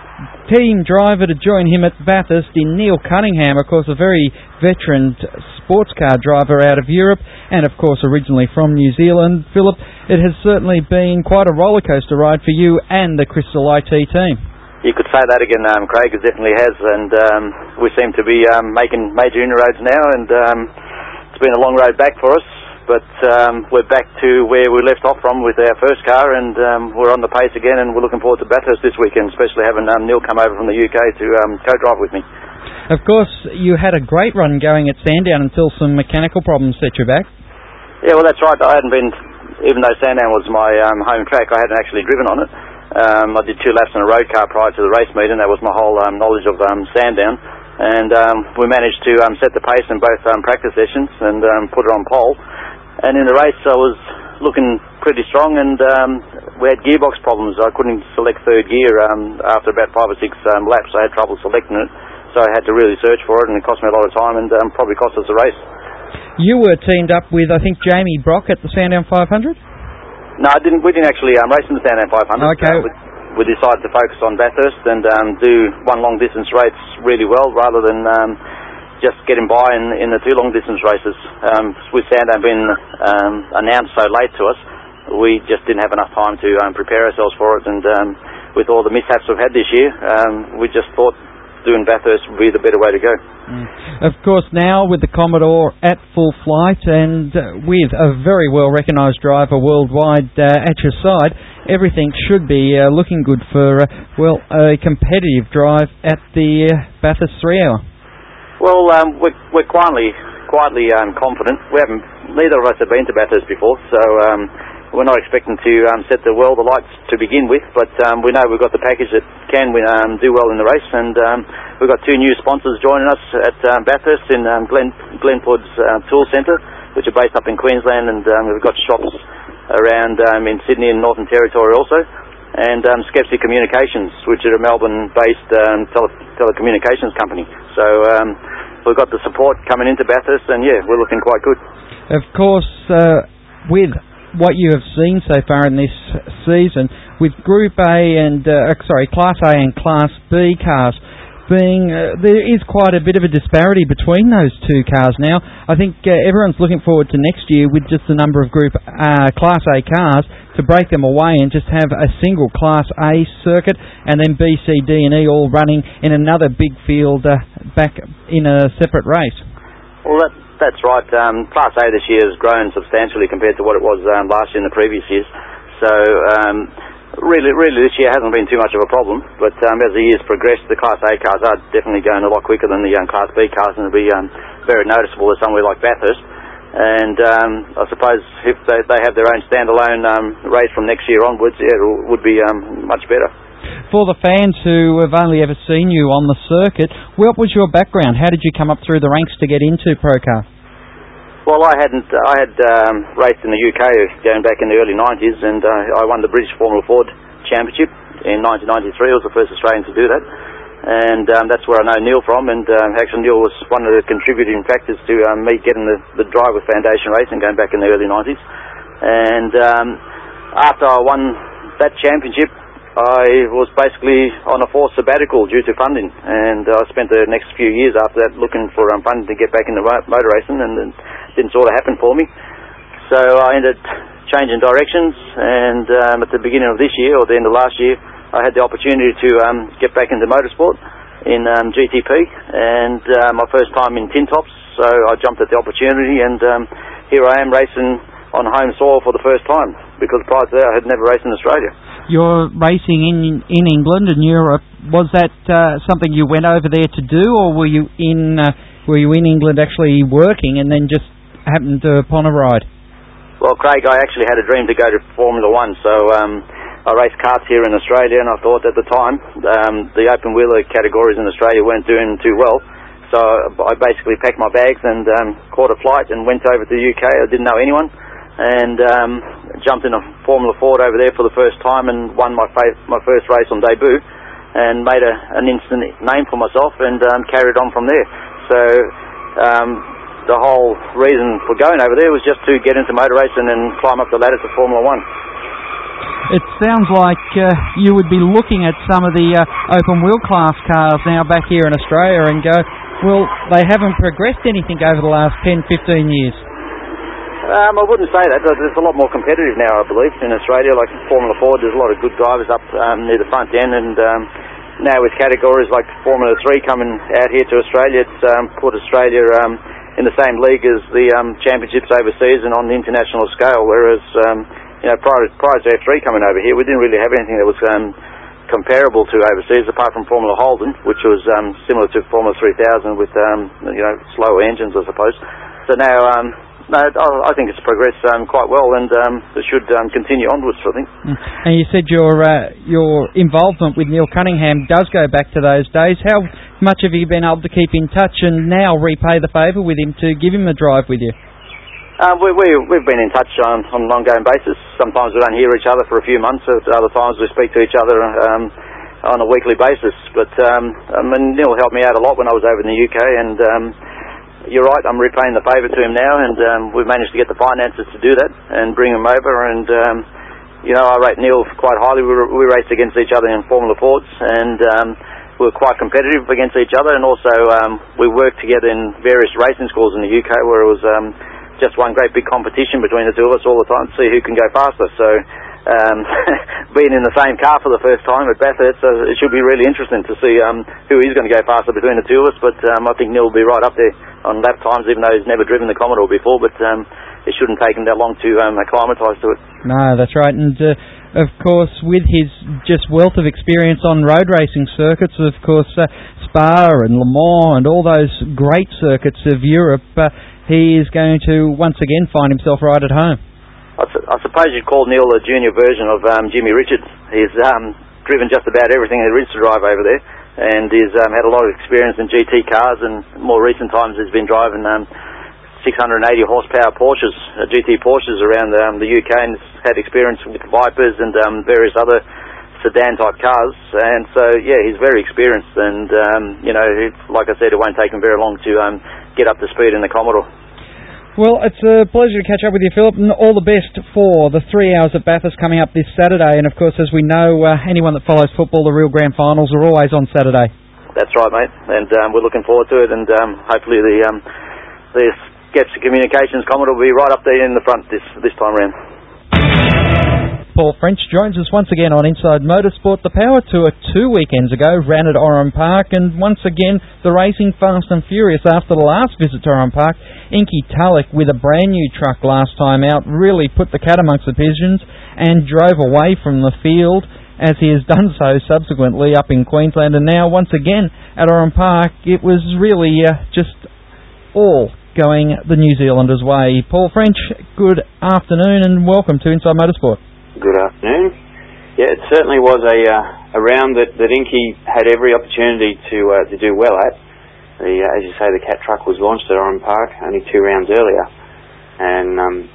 team driver to join him at Bathurst in Neil Cunningham, of course a very veteran sports car driver out of Europe, and of course originally from New Zealand. Philip, it has certainly been quite a roller coaster ride for you and the Crystal IT team. You could say that again, Craig. It definitely has, and we seem to be making major inroads now, and it's been a long road back for us, but we're back to where we left off from with our first car, and we're on the pace again, and we're looking forward to Bathurst this weekend, especially having Neil come over from the UK to co-drive with me. Of course, you had a great run going at Sandown until some mechanical problems set you back. Yeah, well, that's right. I hadn't been, even though Sandown was my home track, I hadn't actually driven on it. I did 2 laps in a road car prior to the race meeting. That was my whole knowledge of Sandown. And we managed to set the pace in both practice sessions and put it on pole. And in the race I was looking pretty strong, and we had gearbox problems. I couldn't select third gear after about 5 or 6 laps. I had trouble selecting it, so I had to really search for it, and it cost me a lot of time and probably cost us the race. You were teamed up with, I think, Jamie Brock at the Sandown 500? No, we didn't actually race in the Sandown 500. Okay. We decided to focus on Bathurst and do one long distance race really well, rather than just getting by in the 2 long distance races. With Sandown being announced so late to us, we just didn't have enough time to prepare ourselves for it, and with all the mishaps we've had this year, we just thought doing Bathurst would be the better way to go. Of course, now with the Commodore at full flight and with a very well recognised driver worldwide at your side, everything should be looking good for a competitive drive at the Bathurst 3 Hour. Well, we're quietly confident. Neither of us have been to Bathurst before, so we're not expecting to set the world alight to begin with, but we know we've got the package that can do well in the race, and we've got 2 new sponsors joining us at Bathurst in Glenford's Tool Centre, which are based up in Queensland, and we've got shops around in Sydney and Northern Territory also, and Skepsi Communications, which are a Melbourne-based telecommunications company. So we've got the support coming into Bathurst, and yeah, we're looking quite good. Of course, with what you have seen so far in this season, with Group A and Class A and Class B cars being, there is quite a bit of a disparity between those two cars now. I think everyone's looking forward to next year with just the number of Class A cars to break them away and just have a single Class A circuit, and then B, C, D and E all running in another big field back in a separate race. Well, that's right. Class A this year has grown substantially compared to what it was last year and the previous years. So really this year hasn't been too much of a problem, but as the years progress, the Class A cars are definitely going a lot quicker than the Class B cars, and it'll be very noticeable at somewhere like Bathurst. And I suppose if they have their own standalone race from next year onwards, it would be much better. For the fans who have only ever seen you on the circuit, what was your background? How did you come up through the ranks to get into Procar? Well, I had raced in the UK going back in the early 90s, and I won the British Formula Ford Championship in 1993. I was the first Australian to do that, and that's where I know Neil from, and actually Neil was one of the contributing factors to me getting the drive with Foundation Racing going back in the early 90s. And after I won that championship, I was basically on a forced sabbatical due to funding, and I spent the next few years after that looking for funding to get back into motor racing, and it didn't sort of happen for me. So I ended changing directions, and at the beginning of this year, or the end of last year, I had the opportunity to get back into motorsport in GTP, and my first time in tin tops, so I jumped at the opportunity, and here I am racing on home soil for the first time, because prior to that I had never raced in Australia. You're racing in England and Europe. Was that something you went over there to do, or were you in England actually working and then just happened upon a ride? Well, Craig, I actually had a dream to go to Formula One, so I raced karts here in Australia, and I thought at the time the open wheeler categories in Australia weren't doing too well. So I basically packed my bags and caught a flight and went over to the UK. I didn't know anyone, and jumped in a Formula Ford over there for the first time and won my first race on debut, and made an instant name for myself, and carried on from there. So the whole reason for going over there was just to get into motor racing and climb up the ladder to Formula One. It sounds like you would be looking at some of the open wheel class cars now back here in Australia and go, well, they haven't progressed anything over the last 10, 15 years. I wouldn't say that. There's a lot more competitive now, I believe, in Australia. Like Formula Ford, there's a lot of good drivers up near the front end, and now with categories like Formula 3 coming out here to Australia, it's put Australia in the same league as the championships overseas and on the international scale, whereas prior to F3 coming over here, we didn't really have anything that was comparable to overseas, apart from Formula Holden, which was similar to Formula 3000 with slower engines, I suppose. So now no, I think it's progressed quite well, and it should continue onwards, I think. And you said your involvement with Neil Cunningham does go back to those days. How much have you been able to keep in touch and now repay the favour with him to give him a drive with you? We've been in touch on an ongoing basis. Sometimes we don't hear each other for a few months, at other times we speak to each other on a weekly basis. But Neil helped me out a lot when I was over in the UK, and you're right, I'm repaying the favour to him now, and we've managed to get the finances to do that and bring him over, and I rate Neil quite highly. We raced against each other in Formula Fords, and we were quite competitive against each other, and also we worked together in various racing schools in the UK, where it was just one great big competition between the two of us all the time to see who can go faster. So being in the same car for the first time at Bathurst, it should be really interesting to see who is going to go faster between the two of us, but I think Neil will be right up there on lap times, even though he's never driven the Commodore before, but it shouldn't take him that long to acclimatise to it. No, that's right, and of course with his just wealth of experience on road racing circuits, of course Spa and Le Mans and all those great circuits of Europe, he is going to once again find himself right at home. I suppose you'd call Neil a junior version of Jimmy Richards. He's driven just about everything there is to drive over there, and he's had a lot of experience in GT cars, and more recent times he's been driving 680 horsepower Porsches, GT Porsches around the UK, and has had experience with Vipers and various other sedan-type cars. And so, yeah, he's very experienced. And, like I said, it won't take him very long to get up to speed in the Commodore. Well, it's a pleasure to catch up with you, Philip, and all the best for the 3 hours at Bathurst coming up this Saturday. And, of course, as we know, anyone that follows football, the real grand finals are always on Saturday. That's right, mate. And we're looking forward to it, and hopefully the Gaps Communications Commodore will be right up there in the front this time round. Paul French joins us once again on Inside Motorsport. The Power Tour 2 weekends ago ran at Oran Park, and once again the racing fast and furious after the last visit to Oran Park. Inky Tulloch, with a brand new truck last time out, really put the cat amongst the pigeons and drove away from the field, as he has done so subsequently up in Queensland. And now once again at Oran Park, it was really just all going the New Zealanders' way. Paul French, good afternoon and welcome to Inside Motorsport. Good afternoon. Yeah, it certainly was a round that Inky had every opportunity to do well at. As you say, the Cat truck was launched at Oran Park only 2 rounds earlier, and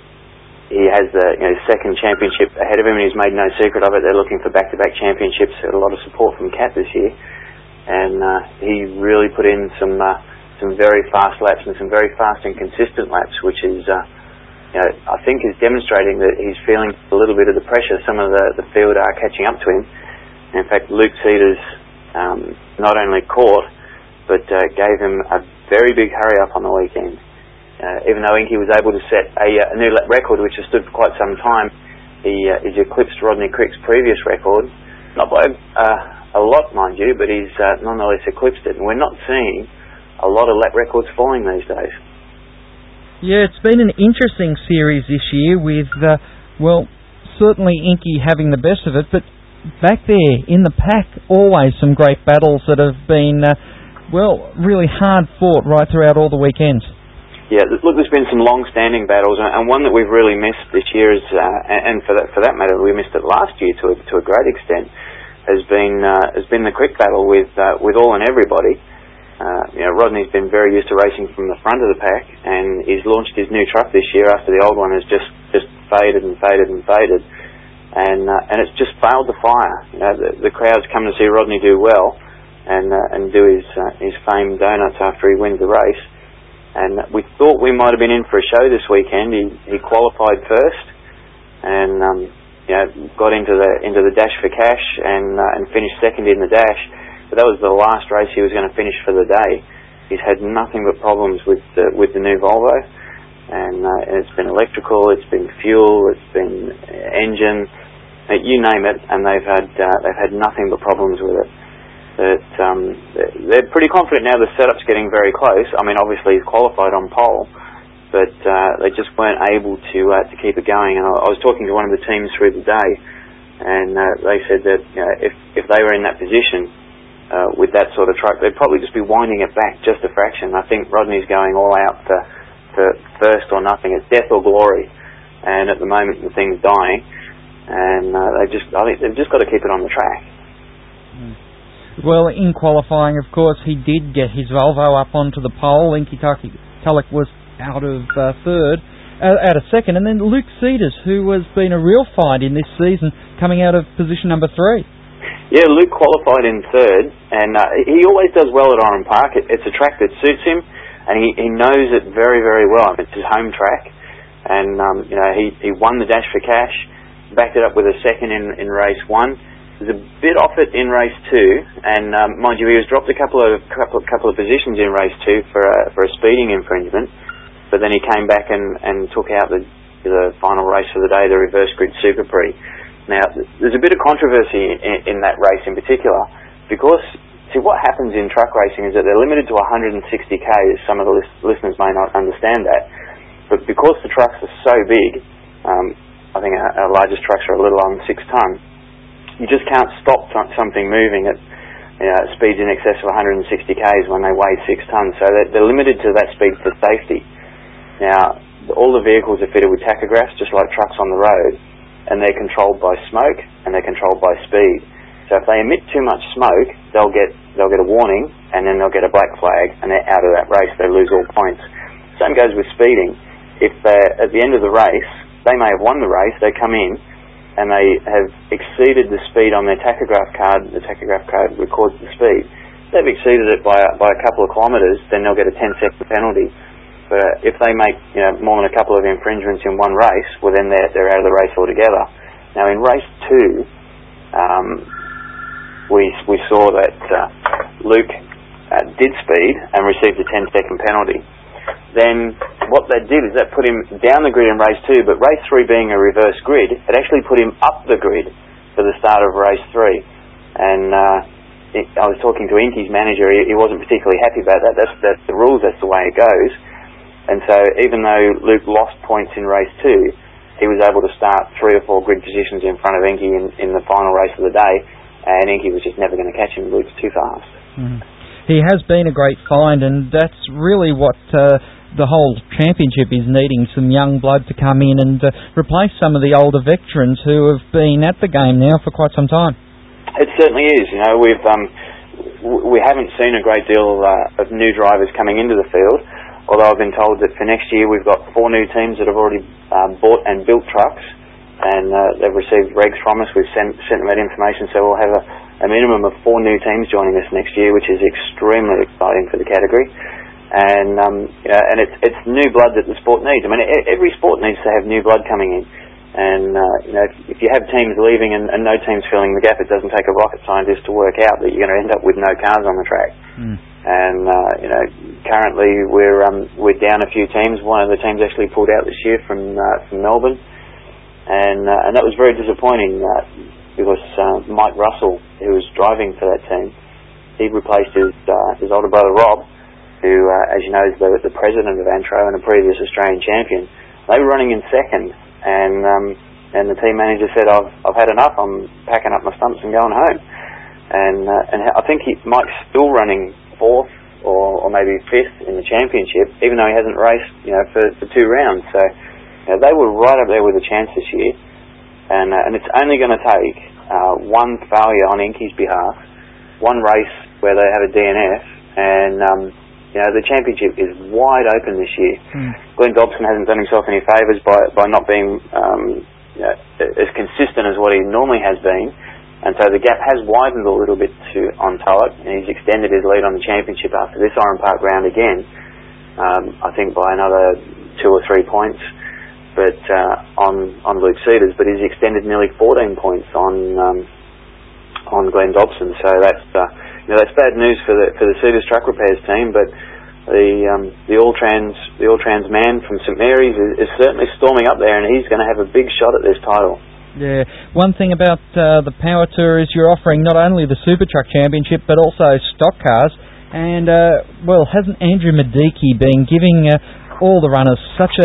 he has the second championship ahead of him, and he's made no secret of it. They're looking for back-to-back championships. Had a lot of support from Cat this year, and he really put in some very fast laps and some very fast and consistent laps, which is I think is demonstrating that he's feeling a little bit of the pressure. Some of the field are catching up to him. In fact, Luke Cedars not only caught, but gave him a very big hurry-up on the weekend. Even though Inky was able to set a new lap record, which has stood for quite some time, he's eclipsed Rodney Crick's previous record. Not by a lot, mind you, but he's nonetheless eclipsed it. And we're not seeing a lot of lap records falling these days. Yeah, it's been an interesting series this year with, certainly Inky having the best of it, but back there in the pack, always some great battles that have been, really hard fought right throughout all the weekends. Yeah, look, there's been some long-standing battles, and one that we've really missed this year is, and for that matter, we missed it last year to a great extent, has been the Crick battle with all and everybody. Rodney's been very used to racing from the front of the pack, and he's launched his new truck this year after the old one has just faded and faded and faded, and it's just failed to fire. The crowds come to see Rodney do well, and do his famed donuts after he wins the race. And we thought we might have been in for a show this weekend. He qualified first, and got into the dash for cash, and finished second in the dash. But that was the last race he was going to finish for the day. He's had nothing but problems with the new Volvo, and it's been electrical, it's been fuel, it's been engine, you name it, and they've had nothing but problems with it. But they're pretty confident now. The setup's getting very close. I mean, obviously he's qualified on pole, but they just weren't able to keep it going. And I was talking to one of the teams through the day, and they said that if they were in that position with that sort of truck, they'd probably just be winding it back just a fraction. I think Rodney's going all out for first or nothing. It's death or glory, and at the moment the thing's dying, and I think they've just got to keep it on the track. Well, in qualifying, of course, he did get his Volvo up onto the pole. Inky Tulloch was out of second, and then Luke Cedars, who has been a real find in this season, coming out of position number 3. Yeah, Luke qualified in third, and he always does well at Oran Park. It's a track that suits him, and he knows it very, very well. I mean, it's his home track, and he won the Dash for Cash, backed it up with a second in race 1. He was a bit off it in race 2, and mind you, he was dropped a couple of positions in race 2 for a speeding infringement, but then he came back and took out the final race of the day, the Reverse Grid Super Prix. Now, there's a bit of controversy in that race in particular, because, see, what happens in truck racing is that they're limited to 160 k's. Some of the listeners may not understand that, but because the trucks are so big, I think our largest trucks are a little on 6 tonne, you just can't stop something moving at speeds in excess of 160 k's when they weigh 6 tonnes. So they're limited to that speed for safety. Now, all the vehicles are fitted with tachographs, just like trucks on the road, and they're controlled by smoke and they're controlled by speed. So if they emit too much smoke, they'll get a warning, and then they'll get a black flag, and they're out of that race. They lose all points. Same goes with speeding. If at the end of the race, they may have won the race, they come in, and they have exceeded the speed on their tachograph card. The tachograph card records the speed. If they've exceeded it by a couple of kilometres, then they'll get a 10-second penalty. But if they make more than a couple of infringements in one race, well then they're out of the race altogether. Now in race 2, we saw that Luke did speed and received a 10-second penalty. Then what that did is that put him down the grid in race 2, but race 3 being a reverse grid, it actually put him up the grid for the start of race 3. And I was talking to Inky's manager, he wasn't particularly happy about that. That's the rules, that's the way it goes. And so even though Luke lost points in race 2, he was able to start 3 or 4 grid positions in front of Inky in the final race of the day, and Inky was just never going to catch him. Luke's too fast. He has been a great find, and that's really what the whole championship is needing, some young blood to come in and replace some of the older veterans who have been at the game now for quite some time. It certainly is. We haven't seen a great deal of new drivers coming into the field, although I've been told that for next year we've got 4 new teams that have already bought and built trucks, and they've received regs from us. We've sent them that information, so we'll have a minimum of 4 new teams joining us next year, which is extremely exciting for the category. And it's new blood that the sport needs. I mean, every sport needs to have new blood coming in. And if you have teams leaving and no teams filling the gap, it doesn't take a rocket scientist to work out that you're going to end up with no cars on the track. And currently we're down a few teams. One of the teams actually pulled out this year from Melbourne, and that was very disappointing because Mike Russell, who was driving for that team, he replaced his older brother Rob, who, as you know, is the president of Antro and a previous Australian champion. They were running in second. And the team manager said, I've had enough, I'm packing up my stumps and going home. And I think Mike's still running 4th or maybe 5th in the championship, even though he hasn't raced, for 2 rounds. So they were right up there with a chance this year. And it's only going to take one failure on Inky's behalf, one race where they have a DNF, and the championship is wide open this year. Glenn Dobson hasn't done himself any favours by not being as consistent as what he normally has been, and so the gap has widened a little bit on Tulloch, and he's extended his lead on the championship after this Oran Park round again, I think by another 2 or 3 points, but on Luke Cedars, but he's extended nearly 14 points on Glenn Dobson, so that's bad news for the Cedars Truck Repairs team, but the All-Trans man from St Mary's is certainly storming up there, and he's going to have a big shot at this title. Yeah, one thing about the Power Tour is you're offering not only the Super Truck Championship but also stock cars, and hasn't Andrew Medicki been giving all the runners such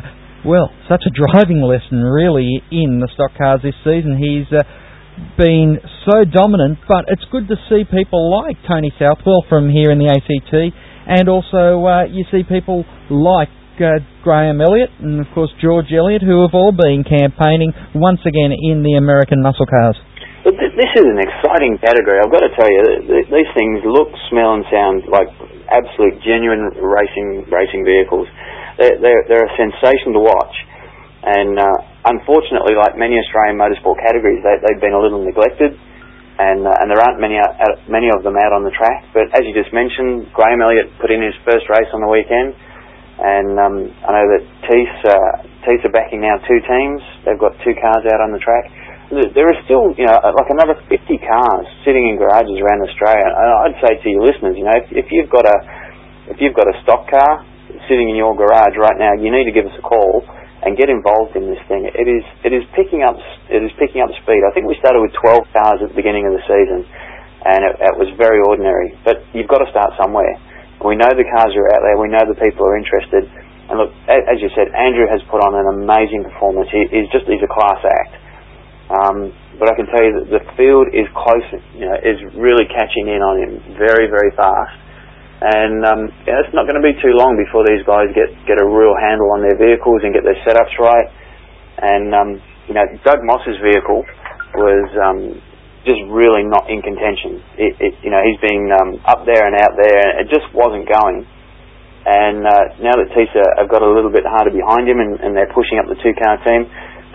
a driving lesson really in the stock cars this season? He's been so dominant, but it's good to see people like Tony Southwell from here in the ACT, and also you see people like Graham Elliott and of course George Elliott, who have all been campaigning once again in the American muscle cars. But this is an exciting category. I've got to tell you, these things look, smell and sound like absolute genuine racing vehicles. They're a sensation to watch. And unfortunately, like many Australian motorsport categories, they've been a little neglected, and there aren't many of them out on the track. But as you just mentioned, Graham Elliott put in his first race on the weekend, and I know that Tees are backing now 2 teams. They've got 2 cars out on the track. There are still, like another 50 cars sitting in garages around Australia. And I'd say to your listeners, if you've got a stock car sitting in your garage right now, you need to give us a call and get involved in this thing. It is picking up speed. I think we started with 12 cars at the beginning of the season, and it was very ordinary. But you've got to start somewhere. We know the cars are out there. We know the people are interested. And look, as you said, Andrew has put on an amazing performance. He's a class act. But I can tell you that the field is close. Is really catching in on him very, very fast. And it's not going to be too long before these guys get a real handle on their vehicles and get their setups right. And Doug Moss's vehicle was just really not in contention. He's been up there and out there, and it just wasn't going. And now that Tisa have got a little bit harder behind him, and they're pushing up the 2-car team,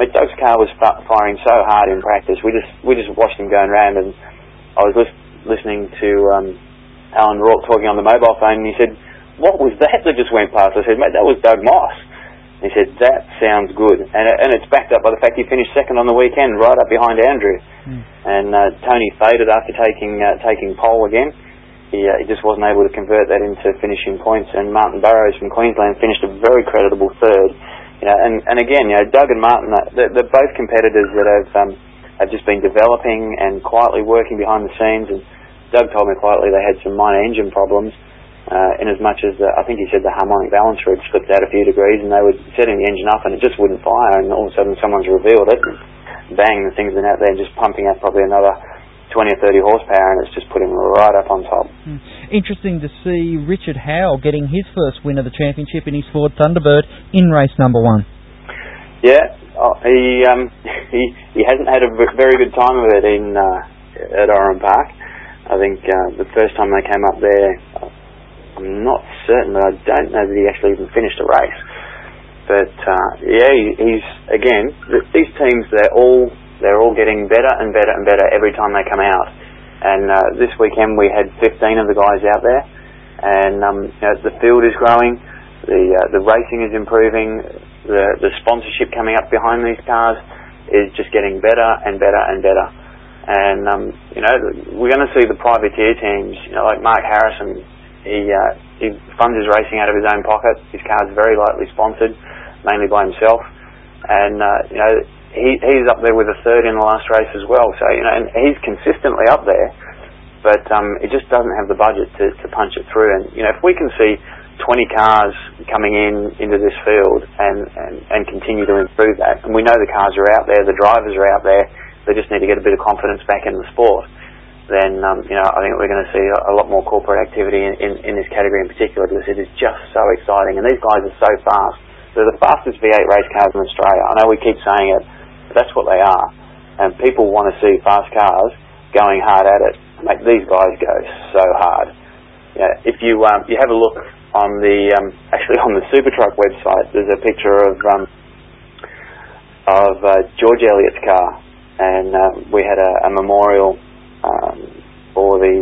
But Doug's car was firing so hard in practice. We just watched him going round, and I was listening to Alan Rourke talking on the mobile phone, and he said, "What was that just went past?" I said, "Mate, that was Doug Moss." And he said, "That sounds good," and it's backed up by the fact he finished second on the weekend, right up behind Andrew. And Tony faded after taking pole again. He just wasn't able to convert that into finishing points. And Martin Burrows from Queensland finished a very creditable third. And again, Doug and Martin, they're both competitors that have just been developing and quietly working behind the scenes. And Doug told me quietly they had some minor engine problems. In as much as I think he said the harmonic balancer had slipped out a few degrees, and they were setting the engine up and it just wouldn't fire, and all of a sudden someone's revealed it, and bang, the thing's been out there just pumping out probably another 20 or 30 horsepower, and it's just put him right up on top. Interesting to see Richard Howell getting his first win of the championship in his Ford Thunderbird in race number 1. Yeah, he hasn't had a very good time of it at Oran Park. I think the first time they came up there, I'm not certain, but I don't know that he actually even finished a race. But he's again, these teams, they're all getting better and better and better every time they come out. And this weekend we had 15 of the guys out there, and the field is growing, the racing is improving, the sponsorship coming up behind these cars is just getting better and better and better. And we're going to see the privateer teams, like Mark Harrison. He funds his racing out of his own pocket. His car's very lightly sponsored, mainly by himself, and he's up there with a third in the last race as well. So and he's consistently up there, but he just doesn't have the budget to punch it through. And if we can see 20 cars coming into this field and continue to improve that, and we know the cars are out there, the drivers are out there, they just need to get a bit of confidence back in the sport. Then I think we're going to see a lot more corporate activity in this category in particular, because it is just so exciting. And these guys are so fast. They're the fastest V8 race cars in Australia. I know we keep saying it, but that's what they are. And people want to see fast cars going hard at it. Mate, these guys go so hard. If you have a look on on the Supertruck website, there's a picture of George Elliott's car, and we had a memorial for the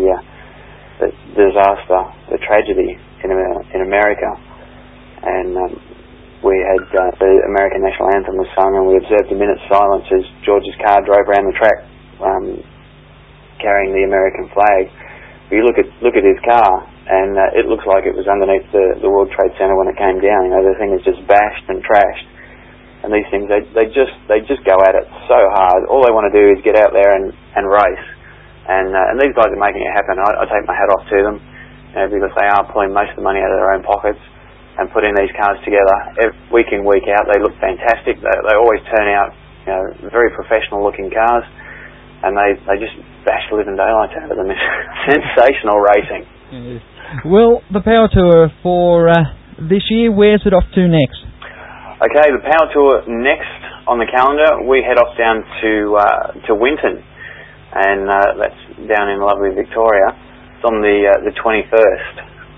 disaster, the tragedy in America, and we had the American national anthem was sung, and we observed a minute's silence as George's car drove around the track carrying the American flag. You look at his car, and it looks like it was underneath the World Trade Center when it came down. The thing is just bashed and trashed. And these things, they just go at it so hard. All they want to do is get out there and race. And these guys are making it happen. I take my hat off to them, because they are pulling most of the money out of their own pockets and putting these cars together week in, week out. They look fantastic. They always turn out very professional looking cars, and they just bash the living daylights out of them. It's sensational racing. Well, the Power Tour for this year, where's it off to next? Okay, the Power Tour next on the calendar, we head off down to Winton, and that's down in lovely Victoria. It's on the 21st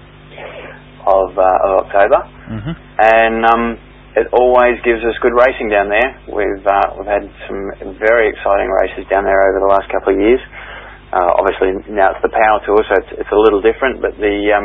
of October, and it always gives us good racing down there. We've had some very exciting races down there over the last couple of years. Obviously now it's the Power Tour, so it's a little different, but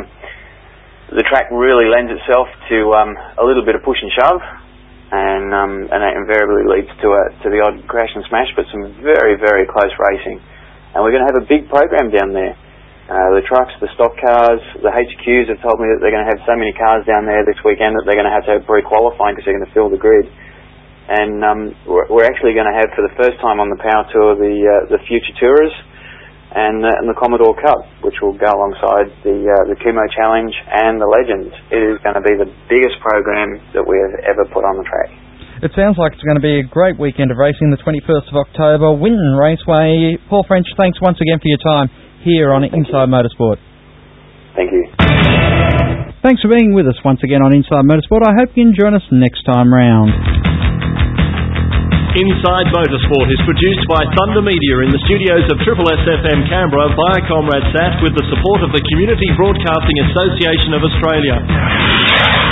the track really lends itself to a little bit of push and shove, and that invariably leads to the odd crash and smash, but some very, very close racing. And we're going to have a big program down there. The trucks, the stock cars, the HQs have told me that they're going to have so many cars down there this weekend that they're going to have pre-qualifying because they're going to fill the grid. And we're actually going to have, for the first time on the Power Tour, the Future Tourers and the Commodore Cup, which will go alongside the Kumo Challenge and the Legends. It is going to be the biggest program that we have ever put on the track. It sounds like it's going to be a great weekend of racing, the 21st of October, Winton Raceway. Paul French, thanks once again for your time here on Inside Motorsport. Thank you. Thanks for being with us once again on Inside Motorsport. I hope you can join us next time round. Inside Motorsport is produced by Thunder Media in the studios of Triple SFM Canberra via Comrade Sat with the support of the Community Broadcasting Association of Australia.